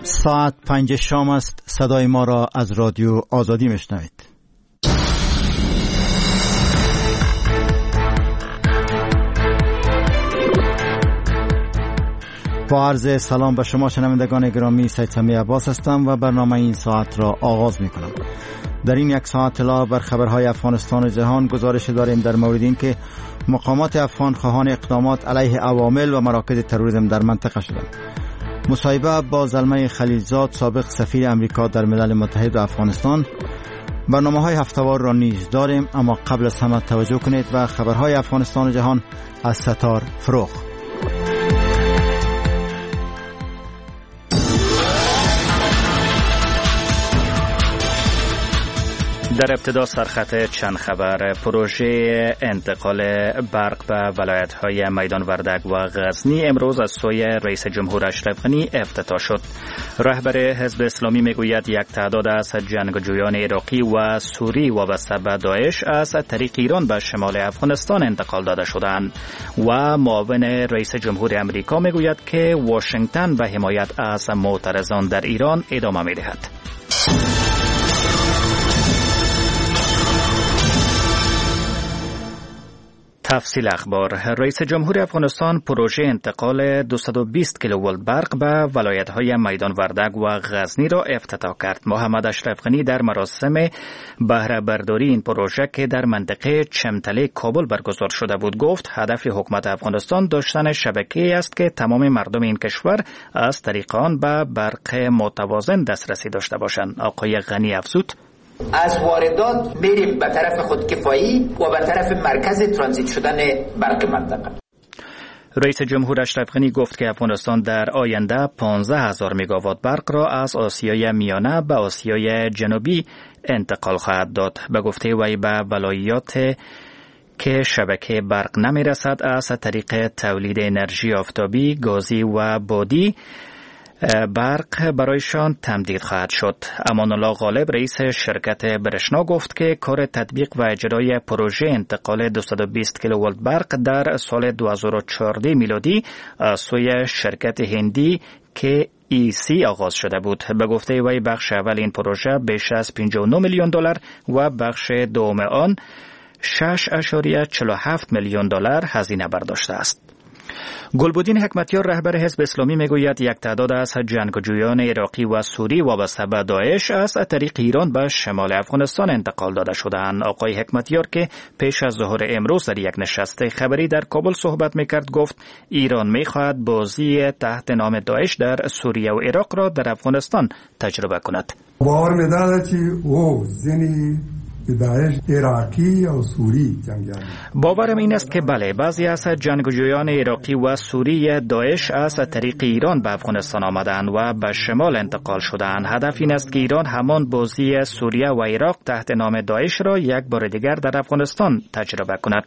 ساعت 5 شام است. صدای ما را از رادیو آزادی میشنوید. با عرض سلام به شما شنوندگان گرامی، سید سمی عباس هستم و برنامه این ساعت را آغاز می کنم. در این یک ساعت اطلاع بر خبرهای افغانستان و جهان گزارش داریم در مورد این که مقامات افغان خواهان اقدامات علیه عوامل و مراکز تروریسم در منطقه شدند. مصاحبه با زلمه خلیلزاد، سابق سفیر امریکا در ملل متحد و افغانستان. برنامه‌های هفته‌وار را نیز داریم، اما قبل از همه توجه کنید و خبرهای افغانستان و جهان از ستار فروغ. در ابتدا سرخط چند خبر. پروژه انتقال برق به ولایت‌های میدان وردک و غزنی امروز از سوی رئیس جمهور اشرف غنی افتتاح شد. رهبر حزب اسلامی میگوید یک تعداد از جنگجویان عراقی و سوری وابسته به داعش از طریق ایران به شمال افغانستان انتقال داده شدند و معاون رئیس جمهور امریکا میگوید که واشنگتن به حمایت از معترضان در ایران ادامه می‌دهد. تفصیل اخبار. رئیس جمهور افغانستان پروژه انتقال 220 کیلوولت برق به ولایت‌های میدان وردک و غزنی را افتتاح کرد. محمد اشرف غنی در مراسم بهره برداری این پروژه که در منطقه چمتله کابل برگزار شده بود گفت هدف حکومت افغانستان داشتن شبکه‌ای است که تمام مردم این کشور از طریق آن به برق متوازن دسترسی داشته باشند. آقای غنی افزود: از واردات میریم به طرف خودکفایی و به طرف مرکز ترانزیت شدن برق منطقه. رئیس جمهور اشرف غنی گفت که افغانستان در آینده 15,000 مگاوات برق را از آسیای میانه به آسیای جنوبی انتقال خواهد داد. به گفته وی به ولایات که شبکه برق نمی رسد از طریق تولید انرژی آفتابی، گازی و بادی برق برایشان تمدید خواهد شد. امان الله غالب رئیس شرکت برشنا گفت که کار تطبیق و اجرای پروژه انتقال 220 کیلوولت برق در سال 2014 میلادی از سوی شرکت هندی که EC آغاز شده بود. به گفته وی بخش اول این پروژه بیش از 59 میلیون دلار و بخش دوم آن 6.47 میلیون دلار هزینه برداشته است. گلبدین حکمتیار رهبر حزب اسلامی میگوید یک تعداد از جنگجویان عراقی و سوری وابسته به داعش از طریق ایران به شمال افغانستان انتقال داده شدند. آقای حکمتیار که پیش از ظهر امروز در یک نشست خبری در کابل صحبت میکرد گفت ایران میخواهد بازی تحت نام داعش در سوریه و عراق را در افغانستان تجربه کند. باور می‌دارد که او زنی داعش عراقی و سوری جنگیان. باورم این است که بله، بعضی از جنگجویان عراقی و سوری داعش از طریق ایران به افغانستان آمدند و به شمال انتقال شدند. هدف این است که ایران همان بازی سوریه و عراق تحت نام داعش را یک بار دیگر در افغانستان تجربه کند.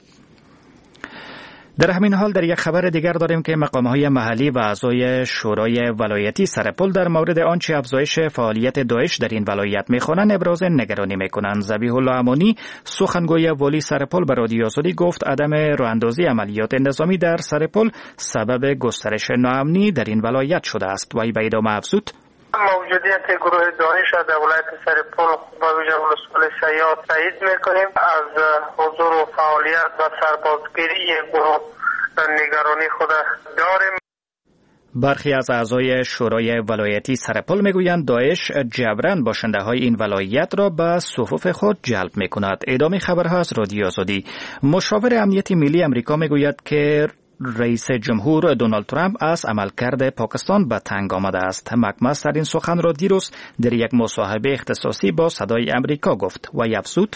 در همین حال در یک خبر دیگر داریم که مقام‌های محلی و اعضای شورای ولایتی سرپل در مورد آنچه افزایش فعالیت داعش در این ولایت می‌خوانند ابراز نگرانی می‌کنند. ذبیح الله امانی سخنگوی والی سرپل به رادیو آزادی گفت عدم راه‌اندازی عملیات نظامی در سرپل سبب گسترش ناامنی در این ولایت شده است. وی به ادامه افزود: موجودیت گروه داعش در ولایت سرپل با ویژه ولسوالی سیاد تایید میکنیم. از حضور و فعالیت و سربازگیری گروه نگرانی خود داریم. برخی از اعضای شورای ولایتی سرپل میگویند داعش جبراً باشنده‌های این ولایت را به صفوف خود جلب میکند. ادامه خبرها از رادیو آزادی. مشاور امنیت ملی امریکا میگوید که رئیس جمهور دونالد ترامپ از عملکرد پاکستان به تنگ آمده است. مکمس در این سخن را دیروز در یک مصاحبه اختصاصی با صدای امریکا گفت و افزود: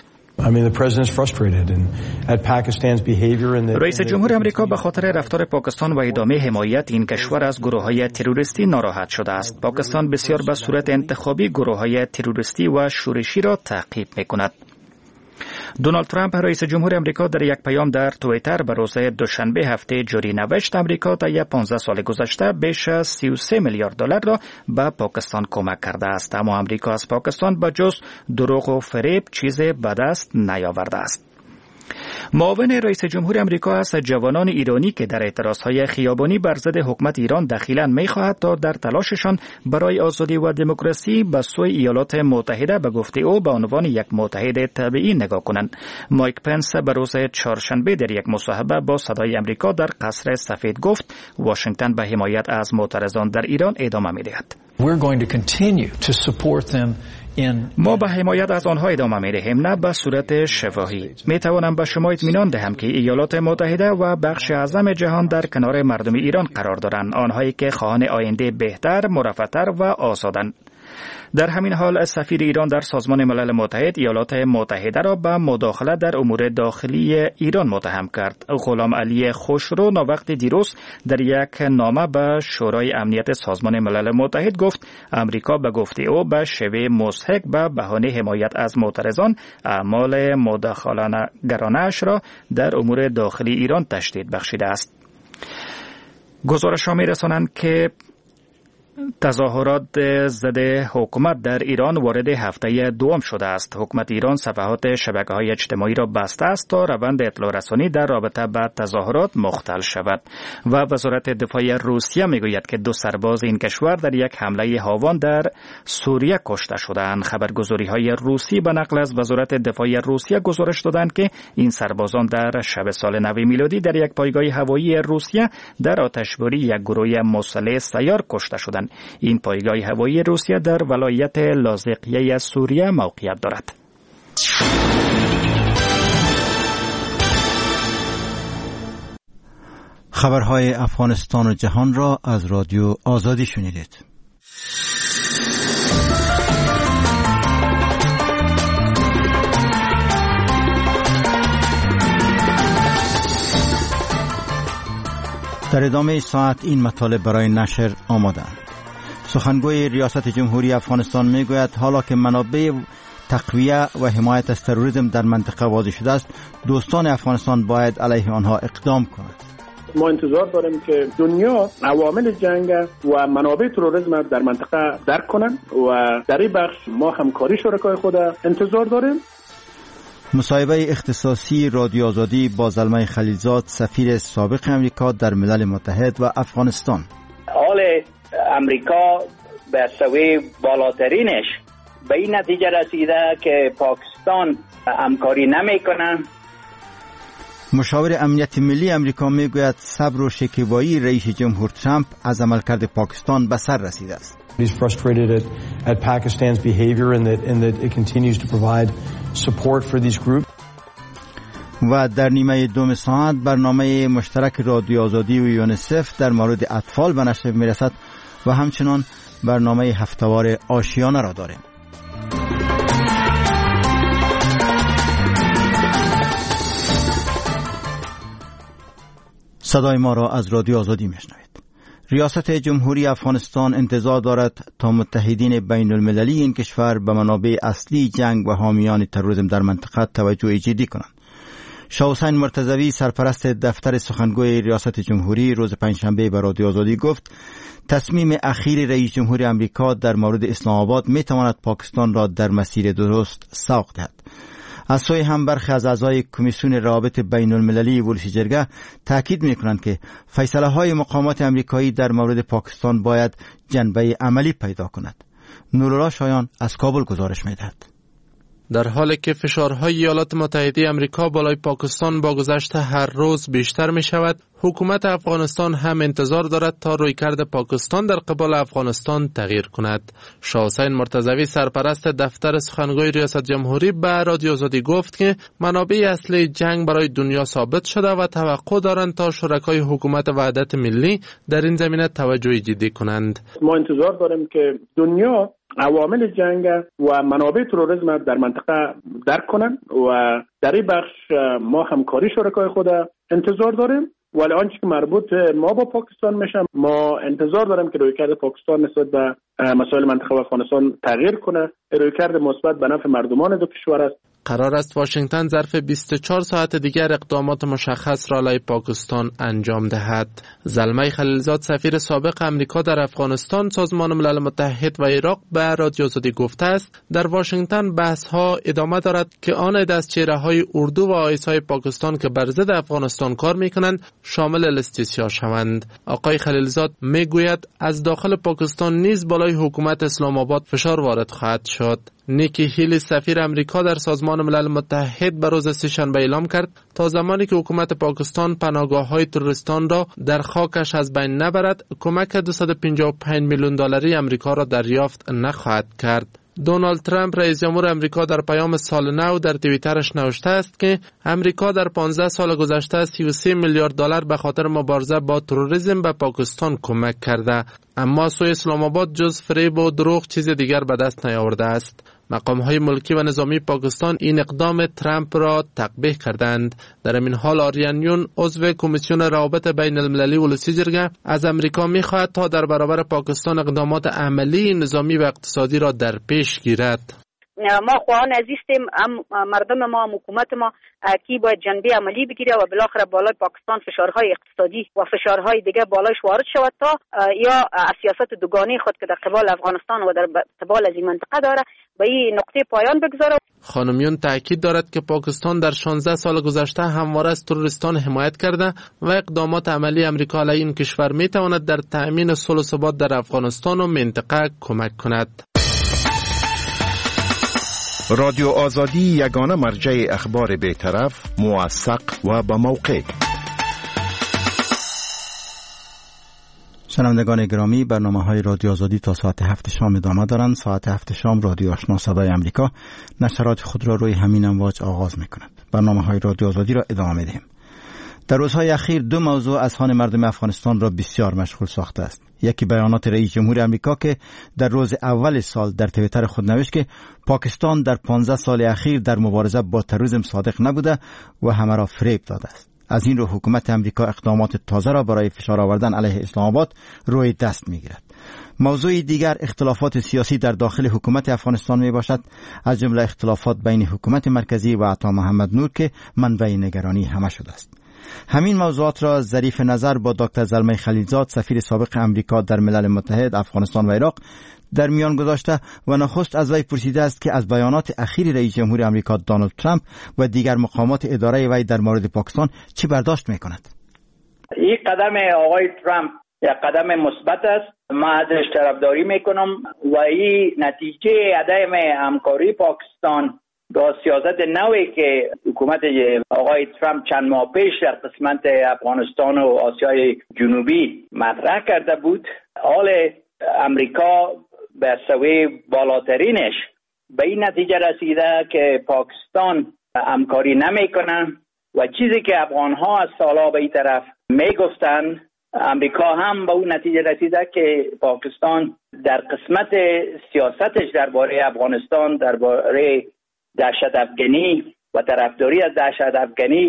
رئیس جمهور امریکا به خاطر رفتار پاکستان و ادامه حمایت این کشور از گروه‌های تروریستی ناراحت شده است. پاکستان بسیار به صورت انتخابی گروه‌های تروریستی و شورشی را تعقیب می‌کند. دونالد ترامپ رئیس جمهور امریکا در یک پیام در توییتر به روز دوشنبه هفته جاری نوشت امریکا طی 15 سال گذشته بیش از 33 میلیارد دلار را به پاکستان کمک کرده است، اما امریکا از پاکستان به جز دروغ و فریب چیز به دست نیاورده است. معاون رئیس جمهور آمریکا از جوانان ایرانی که در اعتراضهای خیابانی بر ضد حکومت ایران دخیلند می‌خواهد تا در تلاششان برای آزادی و دموکراسی به سوی ایالات متحده به گفته او به عنوان یک متحد طبیعی نگاه کنند. مایک پنس به روز چهارشنبه در یک مصاحبه با صدای آمریکا در قصر سفید گفت واشنگتن به حمایت از معترضان در ایران ادامه می‌دهد. ما به حمایت از آنها ادامه می‌دهیم، نه به صورت شفاهی. می‌توانم به شما اطمینان دهم که ایالات متحده و بخش اعظم جهان در کنار مردم ایران قرار دارند، آنهایی که خواهان آینده بهتر، مرفه‌تر و آزادند. در همین حال سفیر ایران در سازمان ملل متحد ایالات متحده را به مداخله در امور داخلی ایران متهم کرد. غلام علی خوشرو وقت دیروز در یک نامه به شورای امنیت سازمان ملل متحد گفت امریکا به گفته او به شیوه مضحک به بهانه حمایت از معترضان اعمال مداخله‌گرانه‌اش را در امور داخلی ایران تشدید بخشیده است. گزارش‌ها می‌رسانند که تظاهرات ضد حکومت در ایران وارد هفته دوم شده است. حکومت ایران صفحات شبکه‌های اجتماعی را بسته است تا روند اطلاع رسانی در رابطه با تظاهرات مختل شود و وزارت دفاع روسیه میگوید که 2 سرباز این کشور در یک حمله هاوان در سوریه کشته شدند. خبرگزاری‌های روسی به نقل از وزارت دفاع روسیه گزارش دادند که این سربازان در شب سال نو میلادی در یک پایگاه هوایی روسیه در آتشباری یک گروه مسلح سیار کشته شدند. این پایگاه هوایی روسیه در ولایت لاذقیه سوریه موقعیت دارد. خبرهای افغانستان و جهان را از رادیو آزادی شنیدید. در ادامه ساعت این مطالب برای نشر آماده‌اند. سخنگوی ریاست جمهوری افغانستان میگوید حالا که منابع تقویه و حمایت از تروریسم در منطقه واضح شده است، دوستان افغانستان باید علیه آنها اقدام کنند. ما انتظار داریم که دنیا عوامل جنگ و منابع تروریسم در منطقه درک کنند و در این بخش ما همکاری شرکای خود انتظار داریم. مصاحبه اختصاصی رادیو آزادی با زلمه خلیلزاد، سفیر سابق امریکا در ملل متحد و افغانستان. حال امریکا به سوی بالاترینش به این نتیجه رسیده که پاکستان همکاری نمیکنه. مشاور امنیت ملی امریکا میگوید صبر و شکیبایی رئیس جمهور ترامپ از عملکرد پاکستان به سر رسیده است. He's frustrated at Pakistan's behavior and that it continues to provide support for these groups. و در نیمه دوم ساعت برنامه مشترک رادیو آزادی و یونیسف در مورد اطفال به نشر میرسد و همچنان برنامه هفته‌وار آشیانه را داریم. صدای ما را از رادیو آزادی میشنوید. ریاست جمهوری افغانستان انتظار دارد تا متحدین بین المللی این کشور به منابع اصلی جنگ و حامیان تروریسم در منطقه توجه جدی کنند. شاه حسین مرتضوی سرپرست دفتر سخنگوی ریاست جمهوری روز پنجشنبه به رادیو آزادی گفت تصمیم اخیر رئیس جمهور آمریکا در مورد اسلام آباد می تواند پاکستان را در مسیر درست سوق دهد. از سوی هم برخی از اعضای کمیسیون روابط بین المللی ولسی جرگه تاکید می کنند که فیصله های مقامات آمریکایی در مورد پاکستان باید جنبه عملی پیدا کند. نورالله شایان از کابل گزارش می دهد. در حالی که فشارهای ایالات متحده آمریکا بالای پاکستان با گذشت هر روز بیشتر می شود، حکومت افغانستان هم انتظار دارد تا رویکرد پاکستان در قبال افغانستان تغییر کند. شاه حسین مرتضوی سرپرست دفتر سخنگوی ریاست جمهوری به رادیو آزادی گفت که منابع اصلی جنگ برای دنیا ثابت شده و توقع دارند تا شرکای حکومت وحدت ملی در این زمینه توجه جدی کنند. ما انتظار داریم که دنیا عوامل جنگ و منابع تروریسم در منطقه درک کنند و در این بخش ما همکاری شرکای خود انتظار داریم. ولی آنچه که مربوط ما با پاکستان میشه، ما انتظار داریم که رویکرد پاکستان نسبت به مسائل منطقه و افغانستان تغییر کنه، رویکرد مثبت به نفع مردمان دو کشور است. قرار است واشنگتن ظرف 24 ساعت دیگر اقدامات مشخص را علیه پاکستان انجام دهد. زلمه خلیلزاد سفیر سابق امریکا در افغانستان، سازمان ملل متحد و عراق به رادیو آزادی گفته است در واشنگتن بحث ها ادامه دارد که آن دستچهره های اردو و آیس های پاکستان که بر ضد افغانستان کار میکنند شامل لیست سیاه شوند. آقای خلیلزاد میگوید از داخل پاکستان نیز بالای حکومت اسلام آباد فشار وارد خواهد شد. نیکی هیلی سفیر امریکا در سازمان ملل متحد به روز سه‌شنبه اعلام کرد تا زمانی که حکومت پاکستان پناهگاه‌های تروریستان را در خاکش از بین نبرد کمک 255 میلیون دلاری امریکا را دریافت نخواهد کرد. دونالد ترامپ رئیس جمهور امریکا در پیام سال نو در توییترش نوشته است که امریکا در 15 سال گذشته 33 میلیارد دلار به خاطر مبارزه با تروریسم به پاکستان کمک کرده، اما سوی اسلام آباد جز فریب و دروغ چیز دیگر به دست نیاورده است. مقام‌های ملکی و نظامی پاکستان این اقدام ترامپ را تقبیح کردند. در این حال آریان عضو کمیسیون روابط بین المللی ولسی جرگه از امریکا می‌خواهد تا در برابر پاکستان اقدامات عملی نظامی و اقتصادی را در پیش گیرد. ما خواهان عزیزیم، هم مردم ما، هم حکومت ما کی باید جنبه عملی بگیره و بالاخره بالای پاکستان فشارهای اقتصادی و فشارهای دیگه بالایش وارد شود تا یا سیاست دوگانه خود که در قبال افغانستان و در قبال از این منطقه داره به این نقطه پایان بگذاره. خانمیون تاکید دارد که پاکستان در 16 سال گذشته همواره از تروریستان حمایت کرده و اقدامات عملی امریکا علیه این کشور میتواند در تأمین صلح و ثبات در افغانستان و منطقه کمک کند. رادیو آزادی یگانه مرجع اخبار بی‌طرف، موثق و با موقع. شنوندگان گرامی، برنامه‌های رادیو آزادی تا ساعت 7 شام ادامه دارند. ساعت 7 شام رادیو آشنا صدای امریکا نشرات خود را روی همین امواج آغاز می‌کند. برنامه‌های رادیو آزادی را ادامه می‌دهیم. در روزهای اخیر دو موضوع اذهان مردم افغانستان را بسیار مشغول ساخته است. یکی بیانات رئیس جمهور امریکا که در روز اول سال در توییتر خود نوشت که پاکستان در 15 سال اخیر در مبارزه با تروریسم صادق نبوده و همه را فریب داده است. از این رو حکومت امریکا اقدامات تازه را برای فشار آوردن علیه اسلام آباد روی دست می‌گیرد. موضوع دیگر اختلافات سیاسی در داخل حکومت افغانستان می باشد، از جمله اختلافات بین حکومت مرکزی و عطا محمد نور که منبع نگرانی همه شده است. همین موضوعات را ظریف نظر با دکتر زلمه خلیلزاد سفیر سابق امریکا در ملل متحد، افغانستان و عراق در میان گذاشته و نخست از وی پرسیده است که از بیانات اخیر رئیس جمهور امریکا دونالد ترامپ و دیگر مقامات اداره وی در مورد پاکستان چی برداشت می‌کند؟ این قدم آقای ترامپ یک قدم مثبت است. ما ازش طرفداری میکنم و این نتیجه عدم همکاری پاکستان با سیاست نوی که حکومت آقای ترامپ چند ماه پیش در قسمت افغانستان و آسیای جنوبی مطرح کرده بود، حال امریکا به سوی بالاترینش به این نتیجه رسیده که پاکستان همکاری نمیکنه و چیزی که افغانها از سالها به این طرف میگفتن، امریکا هم به اون نتیجه رسیده که پاکستان در قسمت سیاستش درباره افغانستان، درباره دهشت افغانی و طرفداری از دهشت افغانی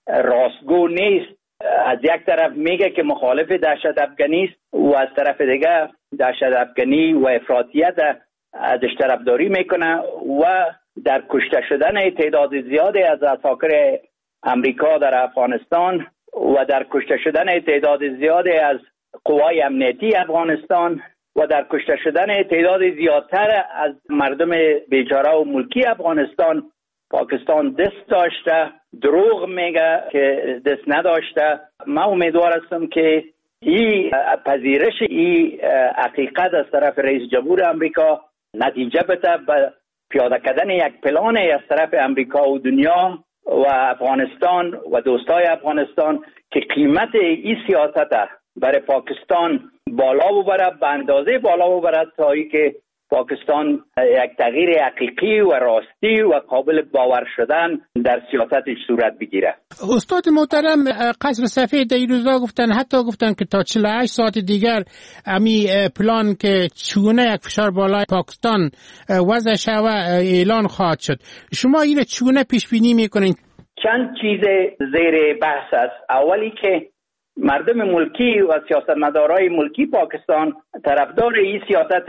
راستگو نیست. از یک طرف میگه که مخالف دهشت افغانی است و از طرف دیگه دهشت افغانی و افراطیت ازش طرفداری میکنه و در کشته شدن تعداد زیادی از عساکر امریکا در افغانستان و در کشته شدن تعداد زیادی از قوای امنیتی افغانستان و در کشته شدن تعداد زیادتر از مردم بیچاره و ملکی افغانستان پاکستان دست داشته. دروغ میگه که دست نداشته. من امیدوار هستم که این پذیرش این حقیقت از طرف رئیس جمهور امریکا نتیجه بده به پیاده کردن یک پلان از طرف امریکا و دنیا و افغانستان و دوستای افغانستان که قیمت این سیاست برای پاکستان بالا ببرد، به اندازه بالا ببرد تا اینکه پاکستان یک تغییر حقیقی و راستی و قابل باور شدن در سیاستش صورت بگیره. استاد محترم، قصر سفید در این روزا گفتن که تا 48 ساعت دیگر امی پلان که چگونه یک فشار بالای پاکستان وضع شود اعلان خواهد شد. شما این چگونه پیش بینی میکنین؟ چند چیز زیر بحث است. اولی که مردم ملکی و سیاستمدارای ملکی پاکستان طرفدار این سیاست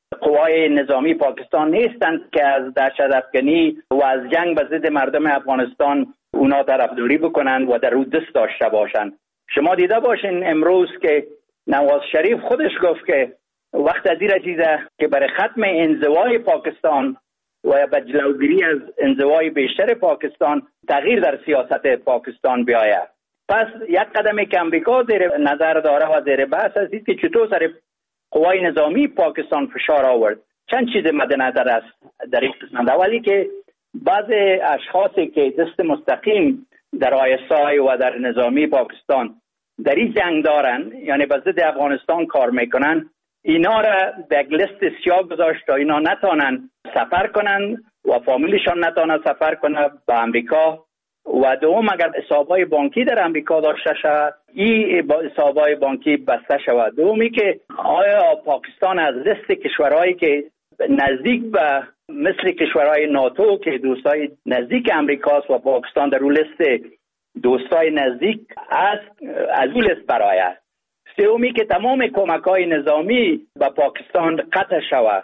قوای نظامی پاکستان نیستند که از دهشت افکنی و از جنگ به ضد مردم افغانستان اونا طرفداری بکنند و در رو دست داشته باشند. شما دیده باشین امروز که نواز شریف خودش گفت که وقت از این چیزه که برای ختم انزوای پاکستان و به جلوگیری از انزوای بیشتر پاکستان تغییر در سیاست پاکستان بیاید. پس یک قدمی که امریکا زیر نظر داره و زیر بحث است که چطور سر قوای نظامی پاکستان فشار آورد. چند چیز مد نظر است در این قسمت. اولی که بعض اشخاصی که دست مستقیم در ISI و در نظامی پاکستان در این جنگ دارن، یعنی به ضد افغانستان کار میکنن، اینا را به یک لیست سیاه گذاشت تا اینا نتانن سفر کنن و فامیلشان نتانن سفر کنن به امریکا. و دوم اگر حسابای بانکی در امریکا داشته شود، این حسابای بانکی بسته شود. دومی که آیا پاکستان از لیست کشورهایی که نزدیک به مثل کشورهای ناتو که دوستای نزدیک امریکاست و پاکستان در اون لیست دوستای نزدیک است، از اون لیست برآید. سومی که تمام کمک‌های نظامی به پاکستان قطع شود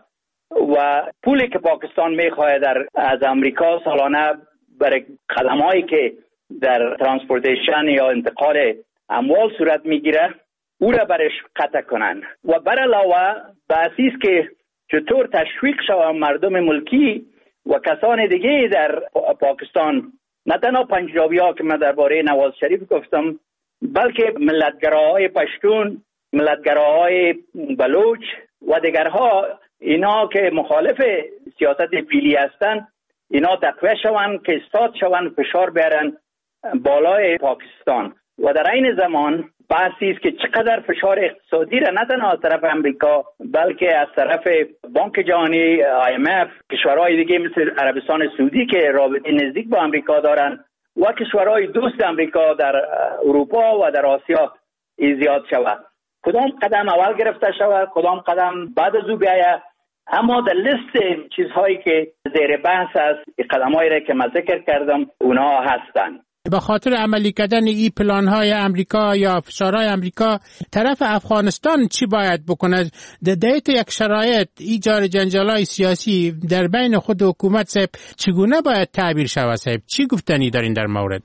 و پولی که پاکستان می‌خواهد از امریکا سالانه برای خدماتی که در ترانسپورتیشن یا انتقال اموال صورت میگیره او را برش قطع کنن. و بر علاوه بحثی است که چطور تشویق شود مردم ملکی و کسان دیگه در پاکستان، نه تنها پنجابی‌ها که من درباره نواز شریف گفتم، بلکه ملتگراهای پشتون، ملتگراهای بلوچ و دیگرها، اینا که مخالف سیاست فعلی هستند، اینا تقویه شوند که استاد شوند فشار بیارن بالای پاکستان. و در این زمان بحثی است که چقدر فشار اقتصادی را نه تنها از طرف امریکا بلکه از طرف بانک جهانی، IMF، کشورهای دیگه مثل عربستان سعودی که رابطه نزدیک با امریکا دارن و کشورهای دوست امریکا در اروپا و در آسیا زیاد شود. کدام قدم اول گرفته شود، کدام قدم بعد از او بیاید. اما در لیست چیزهایی که زیر بحث است، قدم‌هایی را که من ذکر کردم اونا هستند. به خاطر عملی کردن این پلان‌های امریکا یا فشارهای امریکا، طرف افغانستان چی باید بکنه؟ در یک شرایط ایجاد جنجال‌های سیاسی در بین خود حکومت صاحب چگونه باید تعبیر شود صاحب؟ چی گفتنی دارین در مورد؟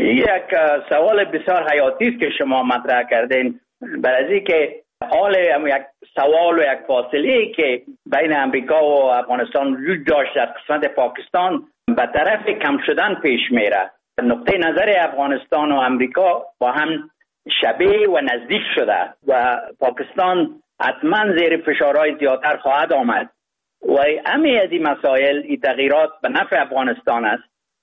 یک سوال بسیار حیاتی است که شما مطرح کردین. برای که حال یک سوال و یک فاصله که بین امریکا و افغانستان وجود داشت در قسمت پاکستان به طرف کم شدن پیش میره. نقطه نظر افغانستان و امریکا با هم شبیه و نزدیک شده و پاکستان حتما زیر فشارهای زیادتر خواهد آمد و همه از این مسائل، این تغییرات به نفع افغانستان است.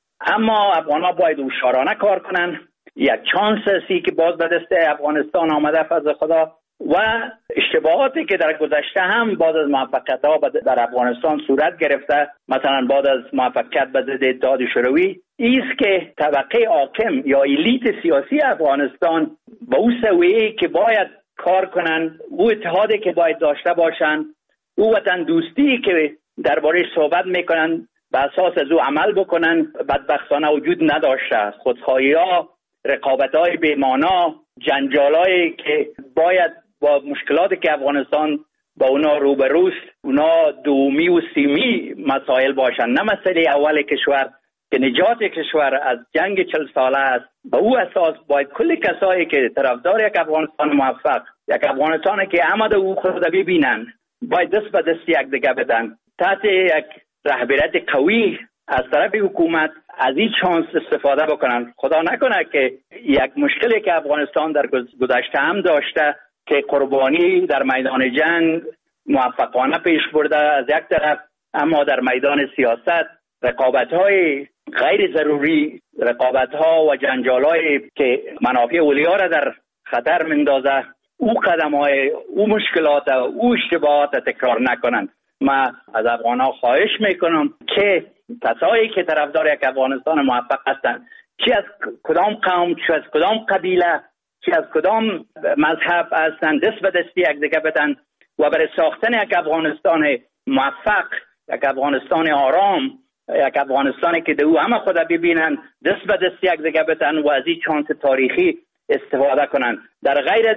اما افغان‌ها باید هوشیارانه کار کنن. یک چانس هستی که باز به دست افغانستان آمده فضل خدا و اشتباهاتی که در گذشته هم بعد از موفقیت‌ها در افغانستان صورت گرفته، مثلا بعد از موفقیت به ضد اتحاد شوروی، است که طبقه حاکم یا الیت سیاسی افغانستان با او سویه‌ای که باید کار کنن، او اتحادی که باید داشته باشن، او وطن دوستی که درباره‌اش صحبت میکنن به اساس از او عمل بکنن، بدبختانه وجود نداشته. خودخواهی‌ها، رقابت‌های بی‌معنا، جنجالایی که باید با مشکلاتی که افغانستان با اونا روبروست، اونا دومی و سیمی مسائل باشن، نه مسئله اول کشور که نجات کشور از جنگ 40 ساله است. به او اساس باید کل کسایی که طرفدار یک افغانستان موفق، یک افغانستانی که آمد او خود ببینن، باید دست به دست یک دیگه بدن تحت یک رهبریت قوی از طرف حکومت از این چانس استفاده بکنن. خدا نکنه که یک مشکلی که افغانستان در گذشته هم داشته که قربانی در میدان جنگ موفقانه پیش برده از یک طرف، اما در میدان سیاست رقابت‌های غیر ضروری، رقابت‌ها و جنجال‌های که منافع اولیا را در خطر میندازه، او قدم‌های، او مشکلات، او اشتباهات تکرار نکنند. من از افغان‌ها خواهش میکنم که کسایی که طرفدار یک افغانستان موفق هستند، چی از کدام قوم، چی از کدام قبیله، چی از کدام مذهب هستند، دست به دستی یک دیگه بدن و برای ساختن یک افغانستان موفق، یک افغانستان آرام، یک افغانستانی که دو همه خدا ببینن، دست به دست یک دیگه بدن و از این چانس تاریخی استفاده کنن. در غیر دو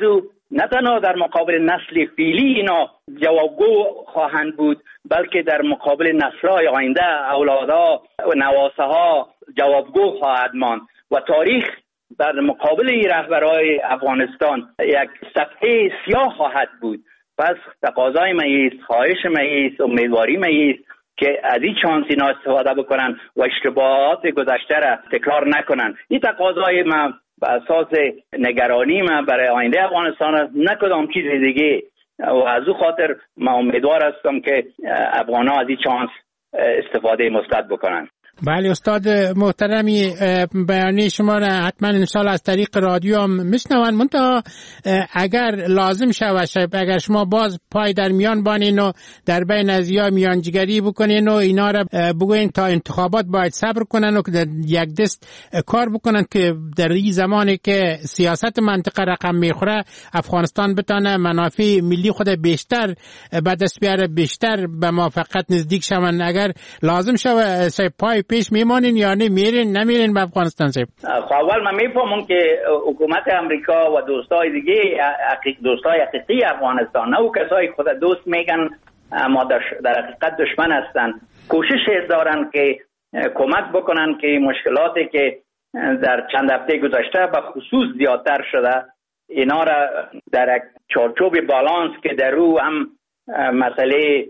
نه تنها در مقابل نسل فعلی اینا جوابگو خواهند بود، بلکه در مقابل نسل‌های آینده، اولادها و نواسه‌ها جوابگو خواهد ماند و تاریخ در مقابل رهبرای افغانستان یک صفحه سیاه خواهد بود. پس تقاضای من است، خواهش من است، امیدواری من است که از این چانس اینا استفاده بکنن و اشتباهات گذشته را تکرار نکنن. این تقاضای من به اساس نگرانی من برای آینده افغانستان، نه کدام چیز دیگه. و از او خاطر من امیدوار هستم که افغان‌ها از این چانس استفاده مثبت بکنن. بله استاد محترمی، بیانیه شما را حتما انشاءالله از طریق رادیو هم میشنون. منتها اگر لازم شود، اگر شما باز پای در میان بانین و در بین ازیا میانجیگری بکنین و اینا را بگوین تا انتخابات باید صبر کنن و یک دست کار بکنن که در این زمانی که سیاست منطقه رقم میخوره افغانستان بتانه منافع ملی خود بیشتر به دست بیاره، بیشتر به موافقت نزدیک شون. اگر لازم شود پای پیش میمانین یا نمیرین به افغانستان صاحب؟ اول من میفهمم که حکومت امریکا و دوستای دیگه، دوستای حقیقی افغانستان، نه و کسایی خود دوست میگن اما در حقیقت دشمن هستن، کوشش دارن که کمک بکنن که مشکلاتی که در چند هفته گذشته به خصوص زیادتر شده اینا را در یک چارچوب بالانس که در او هم مسئله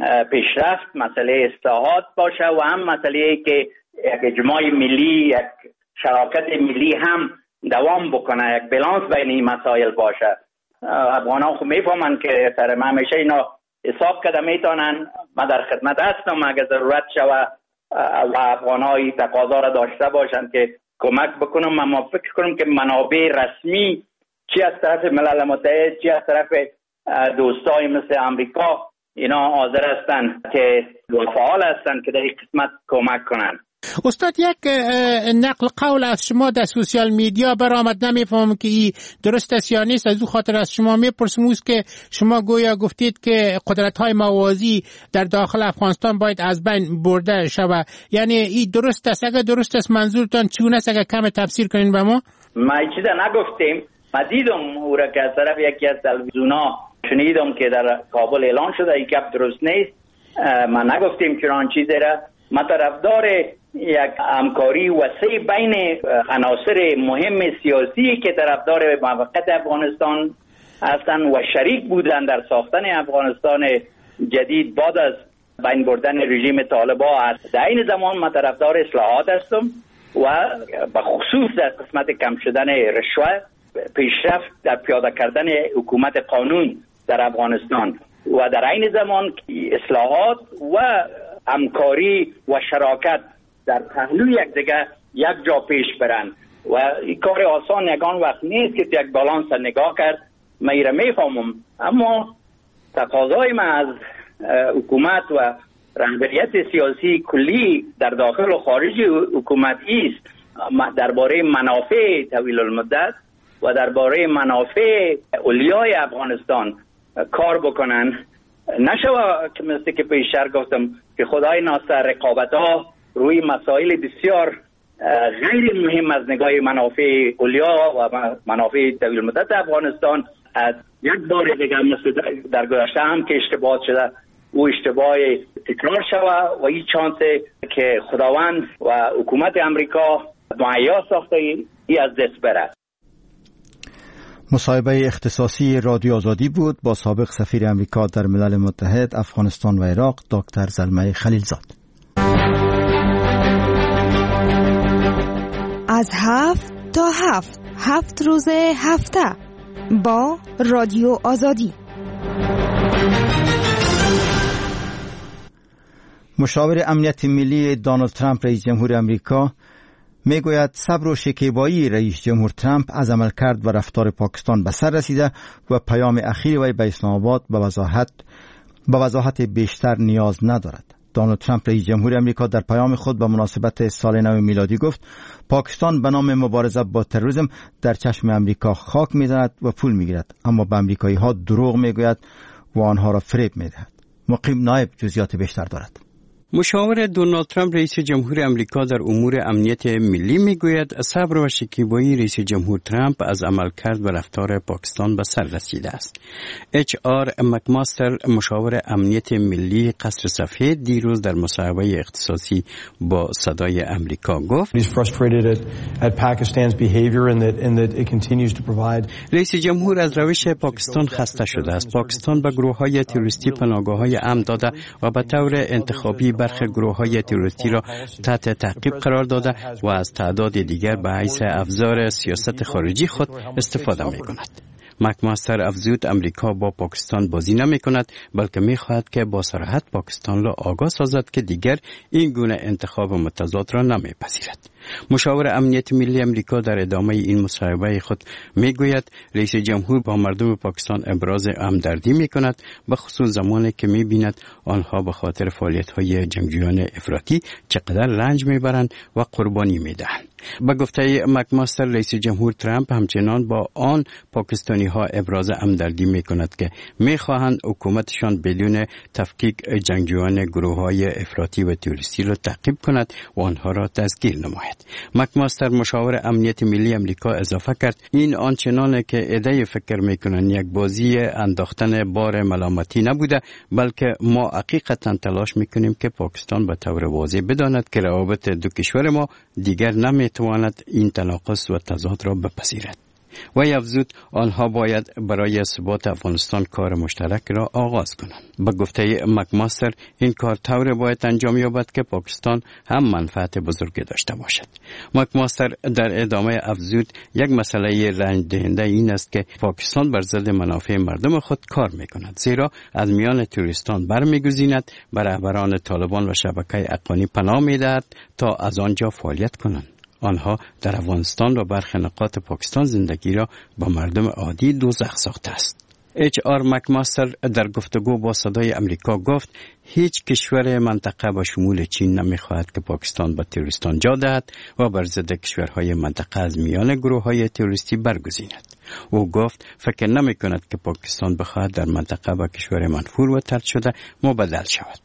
پیشرفت، مسئله اصلاحات باشه و هم مسئله که یک اجماع ملی، یک شراکت ملی هم دوام بکنه، یک بالانس بین این مسائل باشه. افغانان خود میفهمن که سر ما همیشه اینا حساب کرده میتونن. من در خدمت هستم اگر ضرورت شود و افغانای تقاضا را داشته باشن که کمک بکنم. اما فکر کنم که منابع رسمی چی از طرف ملل متحد، چی از طرف دوستای مثل امریکا، اینا حاضر هستن که فعال هستن که در این قسمت کمک کنن. استاد، یک نقل قول از شما در سوشیال میدیا برآمد، نمیفهمم که این درست است یا نیست. از او خاطر از شما میپرسم که شما گویا گفتید که قدرت‌های موازی در داخل افغانستان باید از بین برده شود. یعنی این درست است؟ اگر درست است منظورتان چون است؟ اگر کم تفسیر کنین به ما. ما چیزا نگفتیم. ما دیدم او را که از طرف یکی از تلویزیون‌ها شنیدم که در کابل اعلان شده. این گپ درست نیست. ما نگفتیم چنان چیزی را. ما طرفدار یک همکاری وسیع بین عناصر مهم سیاسی که طرفدار موقت افغانستان هستند و شریک بودن در ساختن افغانستان جدید بعد از بین بردن رژیم طالبان است. در این زمان ما طرفدار اصلاحات هستم و به خصوص در قسمت کم شدن رشوه، پیشرفت در پیاده کردن حکومت قانون در افغانستان و در این زمان اصلاحات و همکاری و شراکت در پهلوی یکدیگر یک جا پیش برن و این کار آسان یگان وقت نیست که یک بالانس نگاه کرد. من ایره میفهمم، اما تقاضای من از حکومت و رهبریت سیاسی کلی در داخل و خارج حکومت است درباره منافع طویل المدت و درباره منافع اولیای افغانستان کار بکنن. نشوه که مثل که پیشتر گفتم که خدای ناصر رقابت‌ها روی مسائل بسیار غیر مهم از نگاه منافع اولیا و منافع طویل مدت افغانستان از یک بار دیگر مثل در گذشته هم که اشتباهات شده او اشتباه تکرار شود و این چانس که خداوند و حکومت امریکا مهیا ساخته ای از دست بره. مصاحبه اختصاصی رادیو آزادی بود با سابق سفیر امریکا در ملل متحد، افغانستان و عراق، دکتر زلمه خلیلزاد. از 7 تا 7 روز هفته با رادیو آزادی. مشاور امنیت ملی دونالد ترامپ رئیس جمهور امریکا میگوید صبر و شکیبایی رئیس جمهور ترامپ از عملکرد و رفتار پاکستان به سر رسیده و پیام اخیر وی به اسلام آباد به وضاحت بیشتر نیاز ندارد. دونالد ترامپ رئیس جمهور امریکا در پیام خود به مناسبت سال نو میلادی گفت پاکستان به نام مبارزه با تروریسم در چشم امریکا خاک می‌زند و پول می‌گیرد، اما به امریکایی‌ها دروغ میگوید و آنها را فریب می‌دهد. مقیم نایب جزئیات بیشتر دارد. مشاور دونالد ترامپ رئیس جمهور امریکا در امور امنیت ملی میگوید صبر و شکیبایی رئیس جمهور ترامپ از عملکرد و رفتار پاکستان به سر رسیده است. HR مکماستر مشاور امنیت ملی قصر سفید دیروز در مصاحبه اختصاصی با صدای امریکا گفت رئیس جمهور از روش پاکستان خسته شده است. پاکستان به گروه‌های تروریستی پناهگاه‌های امن داده و به طور انتخابی برخی گروه‌های تروریستی را تحت تعقیب قرار داده و از تعداد دیگر به حیث ابزار سیاست خارجی خود استفاده می‌کند. مکماستر افزود امریکا با پاکستان بازی نمی کند بلکه می خواهد که با صراحت پاکستان را آگاه سازد که دیگر این گونه انتخاب متضاد را نمی پذیرد. مشاور امنیت ملی امریکا در ادامه این مصاحبه خود می گوید رئیس جمهور با مردم پاکستان ابراز همدردی می کند به خصوص زمانی که می بیند آنها به خاطر فعالیت های جنگجویان افراطی چقدر رنج می برند و قربانی می دهند. به گفته مکماستر رئیس جمهور ترامپ همچنان با آن پاکستانی ها ابراز همدردی می کند که می خواهند حکومتشان بدون تفکیک جنگجویان گروه های افراطی و تروریستی را تعقیب کند و آنها را تسخیر نماید. مکماستر مشاور امنیت ملی امریکا اضافه کرد این آنچنانه که عده‌ای فکر می کنند یک بازی انداختن بار ملامتی نبوده بلکه ما حقیقتا تلاش می کنیم که پاکستان به طور واضح بداند که روابط دو کشور ما دیگر نمیتواند این تناقض و تضاد را بپذیرد. و افزود آنها باید برای ثبات افغانستان کار مشترک را آغاز کنند. به گفته مکماستر این کار طور باید انجام یابد که پاکستان هم منفعت بزرگی داشته باشد. مکماستر در ادامه افزود یک مسئله رنج دهنده این است که پاکستان بر ضد منافع مردم خود کار میکند زیرا از میان توریستان برمیگزیند به رهبران طالبان و شبکه اقوانی پناه میدهد تا از آنجا فعالیت کنند. آنها در افغانستان و برخی نقاط پاکستان زندگی را با مردم عادی دوزخ ساخته است. HR مکماستر در گفتگو با صدای امریکا گفت هیچ کشور منطقه با شمول چین نمیخواهد که پاکستان به تروریستان جا دهد و بر ضد کشورهای منطقه از میان گروه‌های تروریستی برگزیند. او گفت فکر نمی‌کند که پاکستان بخواهد در منطقه با کشور منفور و طرد شده مبدل شود.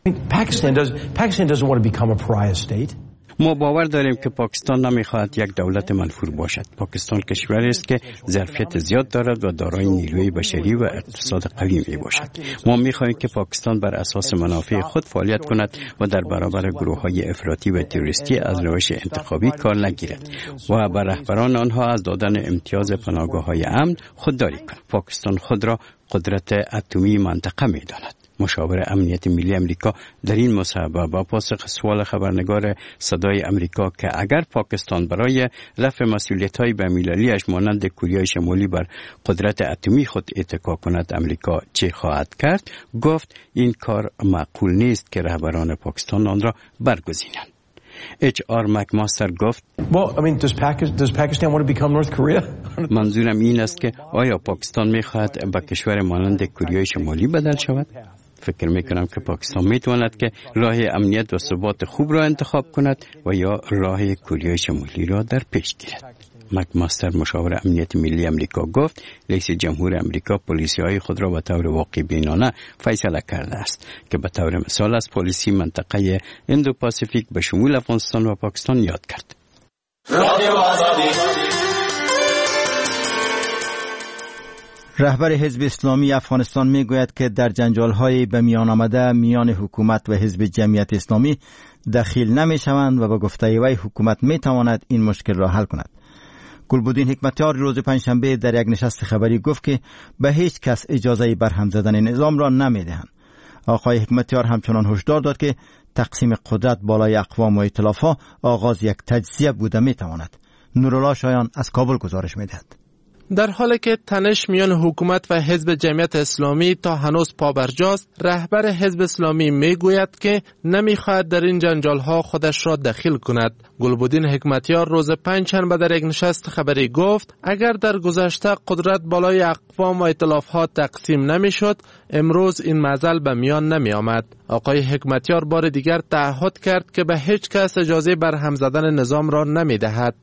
Pakistan doesn't want to become a pariah state. ما باور داریم که پاکستان نمیخواهد یک دولت منفور باشد. پاکستان کشوری است که ظرفیت زیاد دارد و دارای نیروی بشری و اقتصاد قوی می باشد. ما میخواهیم که پاکستان بر اساس منافع خود فعالیت کند و در برابر گروه‌های افراطی و تروریستی از روش انتخابی کار نگیرد و بر رهبران آنها از دادن امتیاز پناهگاه‌های امن خودداری کند. پاکستان خود را قدرت اتمی منطقه می‌داند. مشاور امنیت ملی امریکا در این مصاحبه با پاسخ سوال خبرنگار صدای امریکا که اگر پاکستان برای رفع مسئولیت‌های بین‌المللی‌اش مانند کره شمالی بر قدرت اتمی خود اتکا کند امریکا چه خواهد کرد گفت این کار معقول نیست که رهبران پاکستان آن را برگزینند. HR مکماستر گفت does Pakistan want to become North Korea? منظورم این است که آیا پاکستان می‌خواهد به کشور مانند کره شمالی بدل شود؟ فکر میکنم که پاکستان میتواند که راه امنیت و ثبات خوب را انتخاب کند و یا راه کره شمالی را در پیش گیرد. مکماستر مشاور امنیت ملی امریکا گفت رئیس جمهور امریکا پلیسی‌های خود را به طور واقع بینانه فیصله کرده است که به طور مثال از پلیسی منطقه اندو پاسیفیک به شمول افغانستان و پاکستان یاد کرد. رهبر حزب اسلامی افغانستان میگوید که در جنجال‌های به میان آمده میان حکومت و حزب جمعیت اسلامی دخیل نمی‌شوند و با گفته وی حکومت می‌تواند این مشکل را حل کند. گلبدین حکمتیار روز پنجشنبه در یک نشست خبری گفت که به هیچ کس اجازه برهم زدن نظام را نمی‌دهند. آقای حکمتیار همچنان هشدار داد که تقسیم قدرت بالای اقوام و ائتلاف‌ها آغاز یک تجزیه بوده می‌تواند. نورالله شایان از کابل گزارش می‌دهد. در حالی که تنش میان حکومت و حزب جمعیت اسلامی تا هنوز پابرجاست، رهبر حزب اسلامی میگوید که نمیخواهد در این جنجال‌ها خودش را دخیل کند. گلبدین حکمتیار روز پنجشنبه در یک نشست خبری گفت اگر در گذشته قدرت بالای اقوام و ائتلاف‌ها تقسیم نمیشد، امروز این معضل به میان نمی آمد. آقای حکمتیار بار دیگر تعهد کرد که به هیچ کس اجازه برهم زدن نظام را نمی دهد.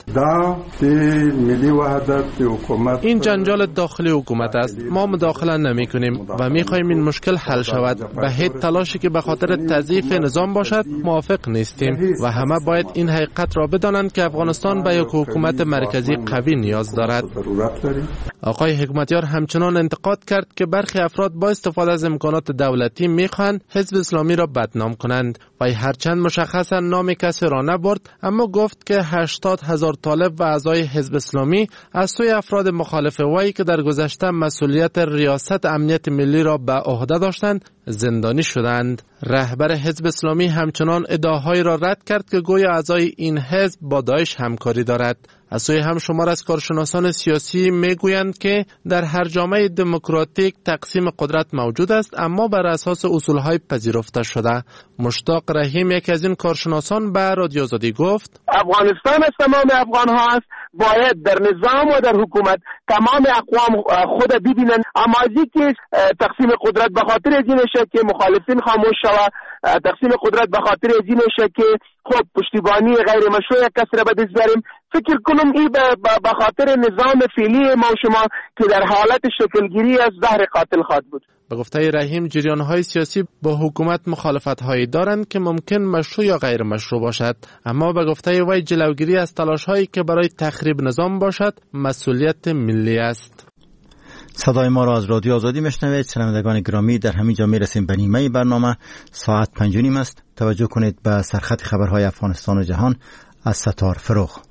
این جنجال داخلی حکومت است. ما مداخله نمی کنیم و می خواهیم این مشکل حل شود. به هیچ تلاشی که به خاطر تضعیف نظام باشد موافق نیستیم و همه باید این حقیقت را بدانند که افغانستان به یک حکومت مرکزی قوی نیاز دارد. آقای حکمتیار همچنان انتقاد کرد که برخی افراد با استفاده از امکانات دولتی میخواهند حزب اسلامی را بدنام کنند و هرچند مشخصا نام کسی را نبرد، اما گفت که 80,000 طالب و اعضای حزب اسلامی از سوی افراد مخالف وی که در گذشته مسئولیت ریاست امنیت ملی را به عهده داشتند زندانی شدند. رهبر حزب اسلامی همچنان ادعاهایی را رد کرد که گویا اعضای این حزب با داعش همکاری دارد. از سوی هم شمار از کارشناسان سیاسی میگویند که در هر جامعه دموکراتیک تقسیم قدرت موجود است، اما بر اساس اصولهای پذیرفته شده. مشتاق رحیم یک از این کارشناسان به رادیو آزادی گفت: افغانستان از تمام افغان ها است، باید در نظام و در حکومت تمام اقوام خود ببینند، اما از اینکه تقسیم قدرت به خاطر از این است که مخالفین خاموش شود، تقسیم قدرت به خاطر از این است که خب پشتیبانی غیر مشروع کس را به دست بریم، فکر کنم این به خاطر نظام فعلی ما و شما که در حالت شکلگیری از زهر قاتل خواهد بود. به گفته رحیم جریان‌های سیاسی با حکومت مخالفت‌هایی دارند که ممکن مشروع یا غیر مشروع باشد، اما به گفته وی جلوگیری از تلاش‌هایی که برای تخریب نظام باشد مسئولیت ملی است. صدای ما را از رادیو آزادی میشنوید. شنوندگان گرامی، در همین جا میرسیم به نیمه برنامه. ساعت 5:30 است. توجه کنید به سرخط خبرهای افغانستان و جهان از ستار فروغ.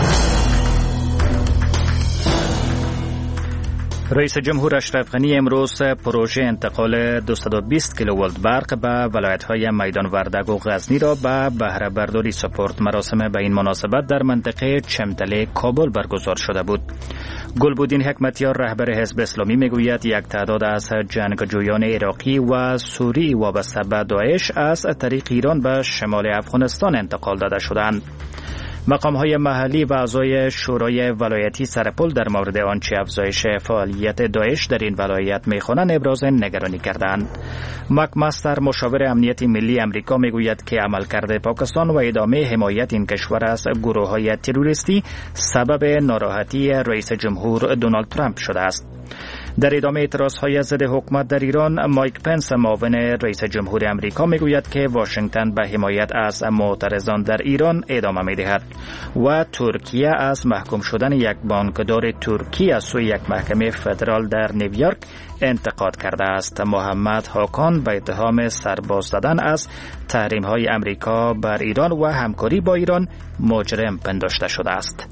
رئیس جمهور اشرف غنی امروز پروژه انتقال 220 کیلوولت برق به ولایت‌های میدان وردگ و غزنی را به بهره برداری سپرد. مراسم به این مناسبت در منطقه چمتله کابل برگزار شده بود. گلبودین حکمتیار رهبر حزب اسلامی میگوید یک تعداد از جنگجویان عراقی و سوری وابسته به داعش از طریق ایران به شمال افغانستان انتقال داده شدند. مقام‌های محلی و اعضای شورای ولایتی سرپل در مورد آنچه افزایش فعالیت داعش در این ولایت می‌خوانند ابراز نگرانی کردند. مکمستر مشاور امنیت ملی امریکا میگوید که عملکرد پاکستان و ادامه حمایت این کشور از گروه‌های تروریستی سبب ناراحتی رئیس جمهور دونالد ترامپ شده است. در ادامه اعتراضهای ضد حکومت در ایران، مایک پنس معاون رئیس جمهور امریکا میگوید که واشنگتن به حمایت از معترضان در ایران ادامه میدهد و ترکیه از محکوم شدن یک بانکدار ترکی از سوی یک محکمه فدرال در نیویورک انتقاد کرده است. محمد حاکان به اتهام سرباز دادن از تحریم‌های امریکا بر ایران و همکاری با ایران مجرم پنداشته شده است.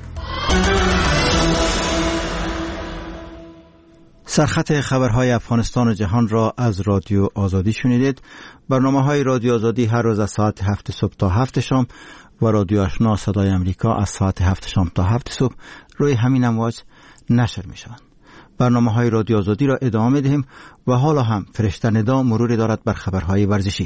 سرخط خبرهای افغانستان و جهان را از رادیو آزادی شنیدید. برنامه‌های رادیو آزادی هر روز از ساعت 7 صبح تا 7 شام و رادیو آشنا صدای امریکا از ساعت 7 شام تا 7 صبح روی همین امواج نشر می‌شوند. برنامه‌های رادیو آزادی را ادامه می‌دهیم و حالا هم فرشته ندا مروری دارد بر خبرهای ورزشی.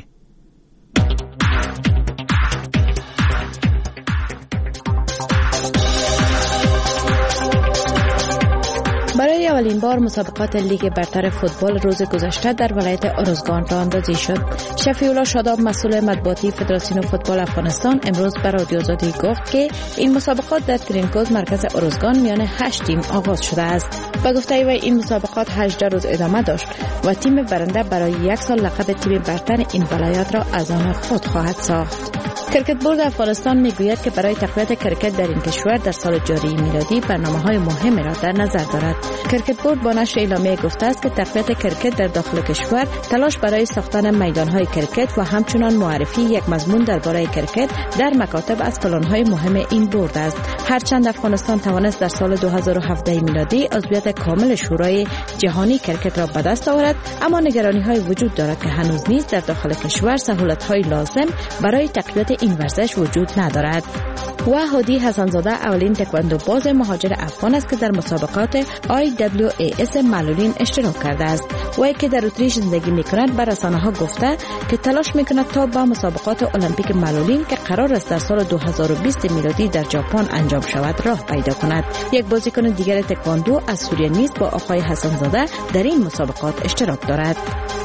برای اولین بار مسابقات لیگ برتر فوتبال روز گذشته در ولایت ارزگان راه اندازی شد. شفیع‌الله شاداب مسئول مطبوعاتی فدراسیون فوتبال افغانستان امروز به رادیو آزادی گفت که این مسابقات در ترینکوز مرکز ارزگان میان 8 تیم آغاز شده است. با گفته وی این مسابقات 18 روز ادامه داشت و تیم برنده برای یک سال لقب تیم برتر این ولایت را از آن خود خواهد ساخت. کرکت بورد افغانستان میگوید که برای تقویت کرکت در این کشور در سال جاری میلادی برنامه‌های مهمی را در نظر دارد. کرکت بورد با نشر اعلامیه گفته است که تقویت کرکت در داخل کشور تلاش برای ساختن میدان‌های کرکت و همچنان معرفی یک مضمون درباره کرکت در مکاتب از پلان‌های مهم این بورد است. هرچند افغانستان توانست در سال 2017 میلادی عضویت کامل شورای جهانی کرکت را به دست آورد، اما نگرانی‌های وجود دارد که هنوز نیز در داخل کشور سهولت‌های لازم برای تقویت این ورزش وجود ندارد. و هادی حسنزاده اولین تکواندو باز مهاجر افغان است که در مسابقات IWAS معلولین اشتراک کرده است. وی که در اتریش زندگی میکند به رسانه‌ها گفته که تلاش میکند تا به مسابقات المپیک معلولین که قرار است در سال 2020 میلادی در ژاپن انجام شود راه پیدا کند. یک بازیکن دیگر تکواندو از سوریه نیز با آقای حسنزاده در این مسابقات اشتراک دارد.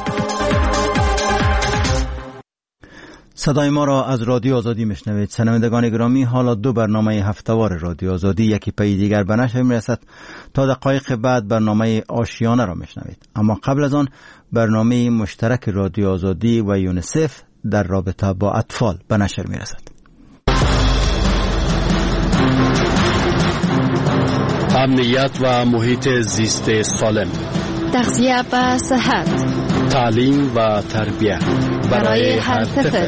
صدای ما را از رادیو آزادی میشنوید. شنوندگان گرامی، حالا دو برنامه هفته‌وار رادیو آزادی یکی پی دیگر به نشر میرسد. تا دقایق بعد برنامه آشیانه را میشنوید. اما قبل از آن برنامه مشترک رادیو آزادی و یونیسف در رابطه با اطفال به نشر میرسد. امنیت و محیط زیست سالم، تغذیه و صحت، تعلیم و تربیت برای هر طفل.